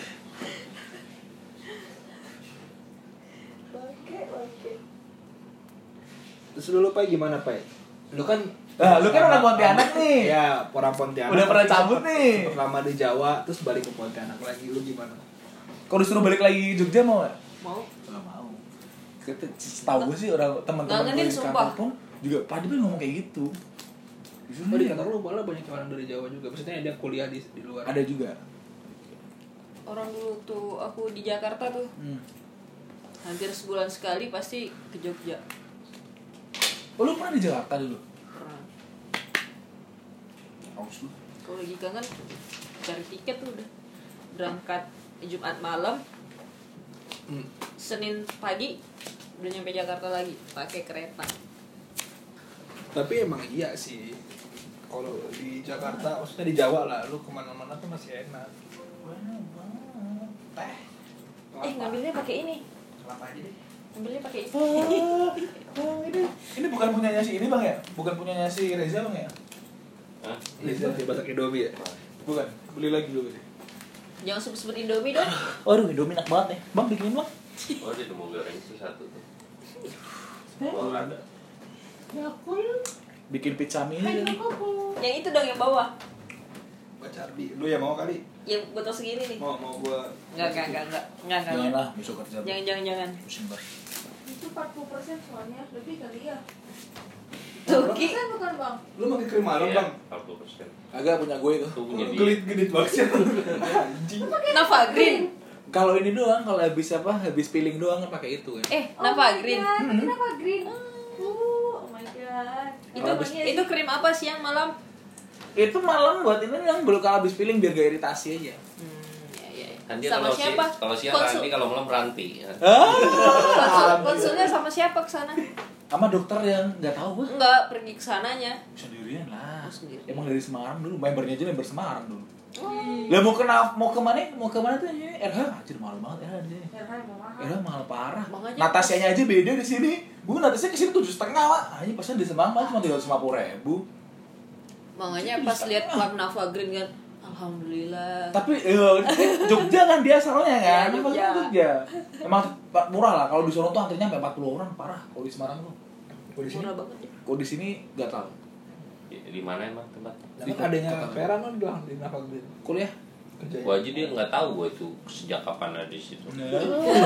Bangke. Terus dulu Pai gimana Pai? Lu kan Nah, lu kan orang Pontianak nih. Ya, orang Pontianak. Udah pernah tapi cabut sempet- nih. sempet lama di Jawa, terus balik ke Pontianak lagi. Lu gimana? Kalau disuruh balik lagi Jogja mau gak? Mau. Gak mau. Setahu gue sih orang teman-teman gue Ngangenin, di sumpah. kantor pun juga pada pun ngomong kayak gitu. Oh, di kantor lu malah banyak orang dari Jawa juga. Maksudnya ada kuliah di luar. Ada juga. Orang dulu tuh aku di Jakarta tuh hampir sebulan sekali pasti ke Jogja. Oh, lu pernah di Jakarta dulu? Pernah. Aus lu. Kalau lagi kangen cari tiket tuh udah berangkat Jumat malam, Senin pagi udah nyampe Jakarta lagi pakai kereta. Tapi emang iya sih. Kalau di Jakarta, maksudnya di Jawa lah, lu kemana-mana tuh masih enak. Teh. Ngambilnya pakai ini. Kelapa aja deh. Ngambilnya pakai ini. Ini bukan punyanya si ini bang ya? Bukan punyanya si Reza bang ya? Hah? Lihat di Batak Indomie ya. Bukan, beli lagi dulu deh. Jangan sebut-sebut Indomie dong. Waduh, Indomie enak banget nih. Bang bikinin bang. Oh, dia mau goreng itu satu tuh. Oh, ada. Bikin pizza mie aja. Yang itu dong yang bawah. Bacardi. Lu ya mau kali? Yang botol segini nih. Mau gua. Enggak. Jangan lah, besok kerja. Jangan. Pusing banget. Itu 40% soalnya lebih kali ya. Tuh, Ki. Kan bukan bang. Lu pakai krim malam, Iya, Bang? 40%. Agak punya gue itu. Itu punya dia. Gelit banget sih. Anjing. Nava Green. Kalau ini doang, kalau habis peeling doang kan pakai itu kan. Nava Green. Kenapa green? Oh my god. Itu krim apa siang malam? Itu malam buat ini yang belum kalau habis peeling biar gak iritasi aja. Iya. Kan dia Sama kalau siapa? kalau siang Konsul. Ranti, kalau malam Ranti. Ya. Konsulnya sama siapa kesana? Sama dokter yang nggak tahu gue. Enggak, pergi kesananya. Sendirian lah. Oh, sendiri. Emang dari Semarang dulu, membernya aja member Semarang dulu. Lah mau kemana? Mau kemana tuh ini? RH, anjir mahal banget RH di sini. RH mahal parah. Makanya Natasianya aja beda di sini. Gue Natasianya kesini 7,5 Wak. Aja pasnya di Semarang cuma 350.000. Makanya pas lihat klub Nava Green kan, alhamdulillah. Tapi Jogja kan dia asalnya kan. Iya, Emang Jogja. Jogja. Emang murah lah. Kalau di Solo tuh antrinya sampai 40 orang parah. Kalau di Semarang tuh. Murah banget deh. Kalau di sini nggak tahu. Di mana emang tempat? Kan adanya Vera kan bilang di Nava Green. Kuliah. Kerjanya. Gua aja dia nggak tahu gua itu sejak kapan ada di situ. Nah.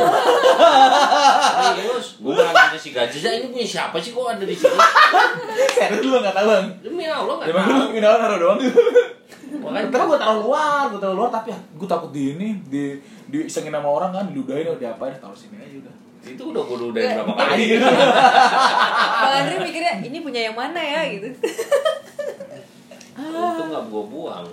Serius, gua malah nanya si Gajiza, ini punya siapa sih kok ada di situ? Serius lu nggak tahu bang? Demi Allah nggak Emang tahu. lu kenal naruh doang. Makanya Terus gue taruh luar, tapi gue takut di isengin sama orang kan, diludahin atau diapain, taruh sini aja udah. itu udah gua udahin berapa kali. Bang Andre mikirnya ini punya yang mana ya gitu. Untung nggak gua buang.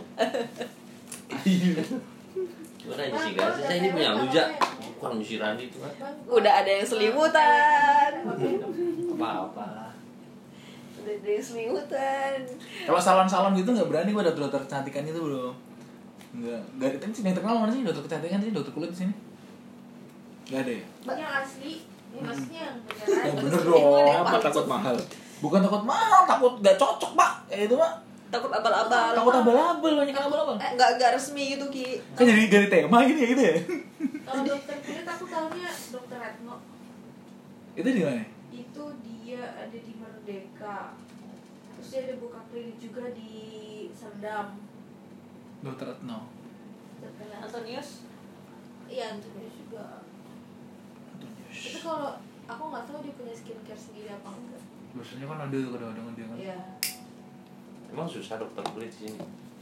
Gua nanya si Gajiza, ini punya lu Ja? Bukan si Randi itu kan. Udah ada yang selimutan. Apa-apa. Udah ada yang selimutan. Kalau salon gitu nggak berani gue dokter kecantikan itu belum. Nggak ada sini yang terkenal mana sih dokter kecantikan sih, dokter kulit di sini. Nggak ada ya? Yang asli, yang aslinya yang Ya beneran. bener dong. Apa takut mahal? Bukan takut mahal, takut nggak cocok pak. Itu pak. Takut abal-abal. Takut abal-abal, banyak yang abal-abal. Enggak resmi gitu Ki. Kan jadi tema gini ya gitu ya. Kalau dokter kulit aku tahunya dokter Retno. Itu di mana? Itu dia ada di Merdeka. Terus dia ada buka klinik juga di Serdam. Dokter Retno. Terkenal. Antonius. Iya, Antonius juga. Tapi kalau aku nggak tahu dia punya skincare sendiri apa enggak. Biasanya kan ada tuh kadang-kadang dia kan. Iya. Emang susah dokter kulit di sini.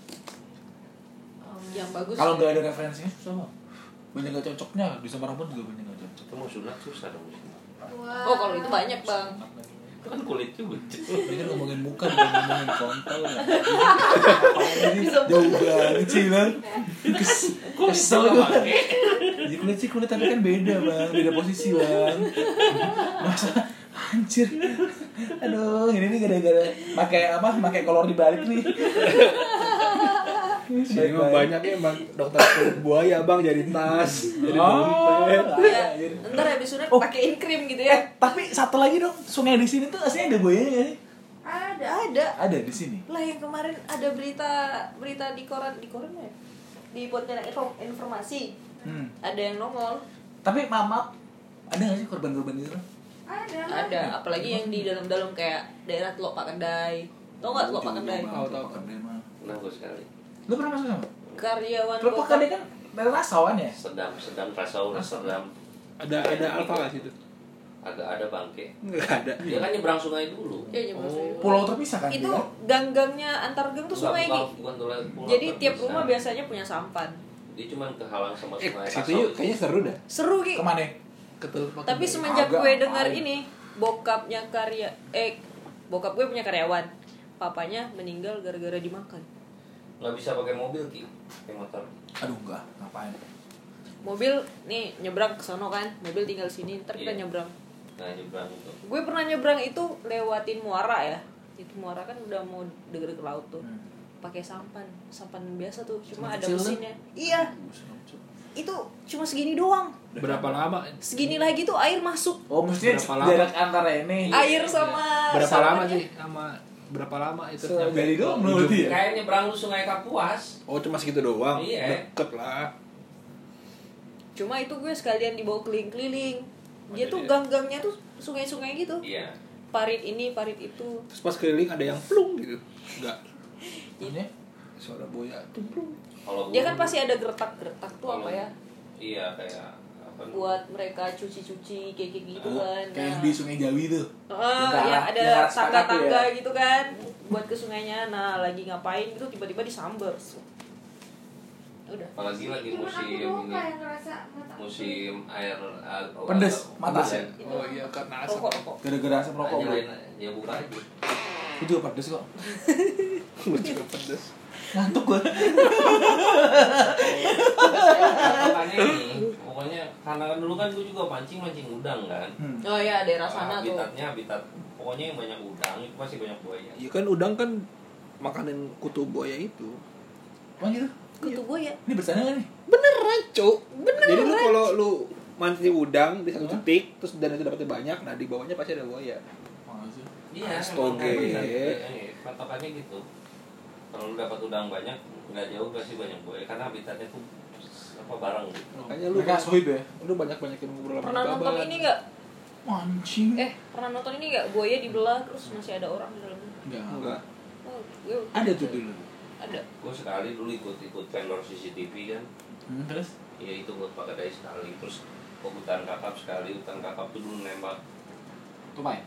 Yang bagus. Kalau nggak ada referensinya susah bang. Banyak nggak cocoknya, di Semarang pun juga banyak nggak cocok. Itu mau sunat susah dong di sini. Wah. Oh, kalau itu banyak, Bang. Itu kan kulit juga. Ini kan ngomongin muka bukan ngomongin kontol ya. Jauh banget sih bang. Kesel gue. Jadi kulit sih kulit tapi kan beda bang, beda posisi bang. Masa anjir. Aduh, ini nih gara-gara pakai kolor dibalik nih. Ini mah banyak ya emang dokter kulit buaya bang, jadi tas, jadi dompet. Ya, ntar habis sunat pakein krim gitu ya. Tapi satu lagi dong, sungai di sini tuh aslinya ada buayanya nggak sih? Ada. Ada di sini. Lah yang kemarin ada berita di koran ya. Di Pontianak informasi. Ada yang nongol. Tapi mama ada nggak sih korban-korban itu? Ada, apalagi yang di dalam-dalam kayak daerah Teluk Pakendai. Tau nggak Teluk Pakendai? Tahu. Pernah gua sekali. Lu pernah masuk sama? Karyawan Teluk Pakendai kan daerah rasawan ya? Sedam Rasau, Sedam. Ada apa nggak situ? agak ada bangke. Nggak ada. Dia kan nyebrang sungai dulu. Ya, nyebrang sungai. Pulau terpisah kan? Itu dia? gang-gangnya antar gang tuh sungai Ki. Bukan pulau Jadi tiap terpisah. rumah biasanya punya sampan. Dia cuma kehalang sama sungai Situ Kasau. yuk, kayaknya seru dah. Seru Ki. Kemana? Tapi semenjak Agak gue dengar ngapain. ini bokap gue punya karyawan, papanya meninggal gara-gara dimakan. Nggak bisa pakai mobil Ki, pakai motor. Aduh enggak, ngapain? Mobil nih nyebrang ke sono kan, mobil tinggal sini, ntar kita Iya. nyebrang. Nah nyebrang itu. Gue pernah nyebrang itu lewatin Muara ya. Itu Muara kan udah mau deket ke laut tuh. Pakai sampan biasa tuh, cuma Sampan ada kecil tuh? mesinnya. Iya. Itu cuma segini doang. Berapa lama? Segini lagi tuh air masuk. Oh, maksudnya Berapa lama? jarak antara ini. Air sama Berapa lama sampannya. sih sama berapa lama itu? Dari doang berarti ya? Kayak nyebrang lu sungai Kapuas. Oh, cuma segitu doang. Iya. Deket lah. Cuma itu gue sekalian dibawa keliling-keliling. Dia Oh, tuh jadi- gang-gangnya tuh sungai-sungai gitu. Iya. Parit ini, parit itu. Terus pas keliling ada yang plung gitu. Enggak. Ini Suara buaya tuh plung. Kalau Dia kan gua- pasti ada gertak-gertak tuh kalau- apa ya? Iya kayak apa? Buat mereka cuci-cuci kayak gitu kan. kayak Nah. di Sungai Jawi tuh. Ah, Yang ya arah- ada yang arah sepakat tuh tangga-tangga ya. gitu kan buat ke sungainya. Nah, lagi ngapain gitu tiba-tiba disamber. Udah. Apalagi lagi Cuman aku musim doang ini. kayak ngerasa mata aku Musim air Pedes, mata. pedes ya. Oh iya karena asap. Rokok-rokok. Gara-gara asap rokok. Bro. Nyalain ya buka aja. Itu juga pedes kok. Lu juga pedes. Ngantuk gua. Makanya ini, pokoknya karena kan dulu kan gue juga mancing udang kan. Oh iya, daerah sana tuh. Habitat pokoknya yang banyak udang itu pasti banyak buaya. Iya kan udang kan makanan kutu buaya itu. Emang gitu? Kutu buaya. Ini bercanda nggak nih? Beneran, Cuk. Beneran. Jadi lu kalau lu mancing udang di satu titik terus dan itu dapatnya banyak, nah di bawahnya pasti ada buaya. Iya, Astaga. patokannya gitu. Kalau lu dapat udang banyak, nggak jauh pasti banyak buaya karena habitatnya tuh apa barang gitu. Makanya lu Mereka sohib ya? lu banyak-banyakin ngobrol sama Pernah nonton babat. ini enggak? Mancing. Pernah nonton ini enggak? Buaya dibelah terus masih ada orang di dalamnya. Enggak. Oh, gue Ada tuh dulu. ada. Gue sekali dulu ikut vendor CCTV kan. Terus? Ya itu gue pakai dari sekali. Terus ke hutan kakap sekali. Hutan kakap tuh dulu nembak. Tuh main.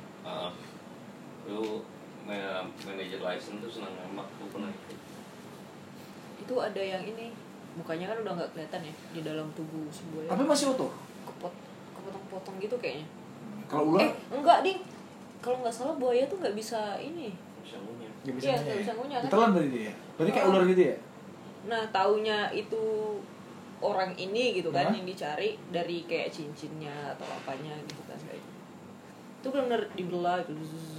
Lu manajer license tuh senang nembak. Gue pernah ikut. Itu ada yang ini mukanya kan udah nggak kelihatan ya di dalam tubuh si buaya. Tapi masih utuh. Kepotong-potong gitu kayaknya. Kalau ular Enggak, Ding. Kalau nggak salah buaya tuh nggak bisa ini. Bisa ngunyah. nggak Iya, nggak bisa ngunyah kan. ditelan dari dia. Berarti kayak ular gitu ya? Nah, taunya itu orang ini gitu kan Hah? yang dicari dari kayak cincinnya atau apanya gitu kan kayak. Itu benar dibelah gitu.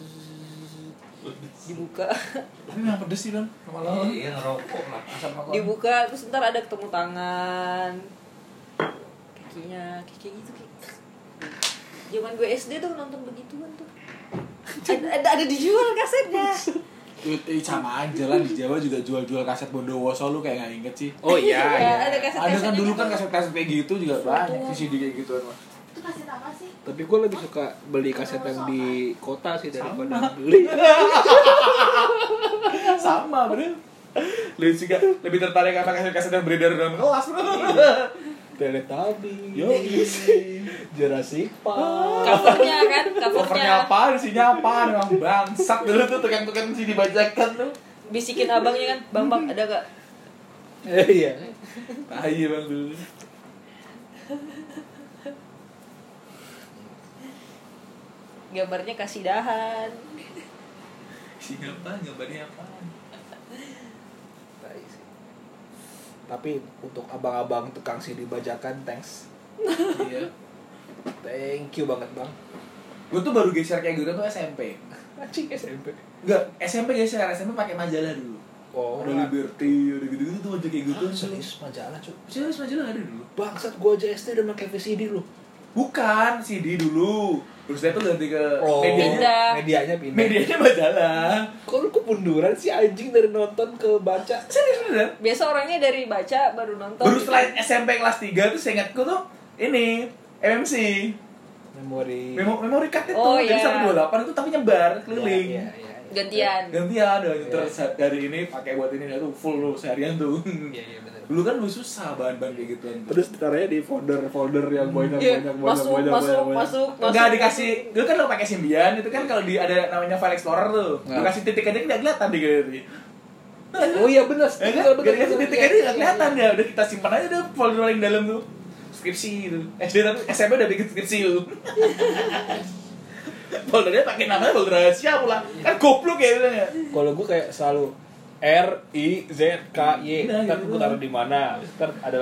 Dibuka. Tapi memang pedes sih Don. Lama-lama. Iya ngerokok lah. Asap rokok. Dibuka terus ntar ada ketemu tangan. Kakinya, kayak gitu kayak. Zaman gue SD tuh nonton begituan tuh. Ada dijual kasetnya. Sama aja lah di Jawa juga jual-jual kaset Bondowoso lu kayak nggak inget sih. Oh iya. Iya, iya. ada kaset. Ada kan dulu kan kaset-kaset kayak gitu juga banyak di CD kayak gitu mah. itu kaset apa sih? Tapi gue lebih suka beli kaset yang di kota sih daripada beli. Sama bro. Lu juga lebih tertarik sama kaset-kaset yang beredar dalam kelas bro. Teletubbies. Yo, Jurassic Park. Covernya kan, covernya covernya apa? Isinya apa? Emang bangsat dulu tuh tukang-tukang sih dibacakan tuh. bisikin abangnya kan, Bang ada gak? Iya. Tai bang dulu. Gambarnya kasidahan. Siapa? Gambarnya apa? Tapi untuk abang-abang tukang CD bajakan, thanks. Iya. Thank you banget bang. Gue tuh baru geser kayak gitu tuh SMP. Anjing SMP. Enggak, SMP geser, SMP pakai majalah dulu. Oh, Ada Liberty, ada gitu-gitu tuh aja kayak gitu. serius majalah cuy. Serius majalah ada dulu. Bangsat gue aja SD udah pakai VCD lu. Bukan CD dulu. Terus dia tuh ganti ke Oh, medianya. medianya pindah. Medianya majalah. Kok lu kepunduran sih anjing dari nonton ke baca? Serius beneran. Biasa orangnya dari baca baru nonton. Baru setelah SMP kelas 3 tuh seingatku tuh ini MMC. Memori. Memori card itu Oh, jadi iya. 128 itu tapi nyebar keliling. Iya, iya, iya. Gantian. Terus dari ini pakai buat ini tuh full lu seharian tuh. Iya benar. Dulu kan lu susah bahan-bahan kayak gituan. Terus taruhnya di folder yang banyak. Masuk. Enggak dikasih, dulu kan lo pakai Symbian itu kan kalau ada namanya file explorer tuh, lu kasih titik aja nggak kelihatan deh gitu. Oh iya benar. Ya kan? Kasih titik aja nggak kelihatan ya, udah kita simpan aja deh folder paling dalam tuh. Skripsi itu. SD tapi SMP udah bikin skripsi lu. Foldernya pakai namanya folder rahasia pula. Kan goblok ya itu ya. Kalau gue kayak selalu R I Z K Y, Nah, ntar gitu. gue taruh di mana, ntar ada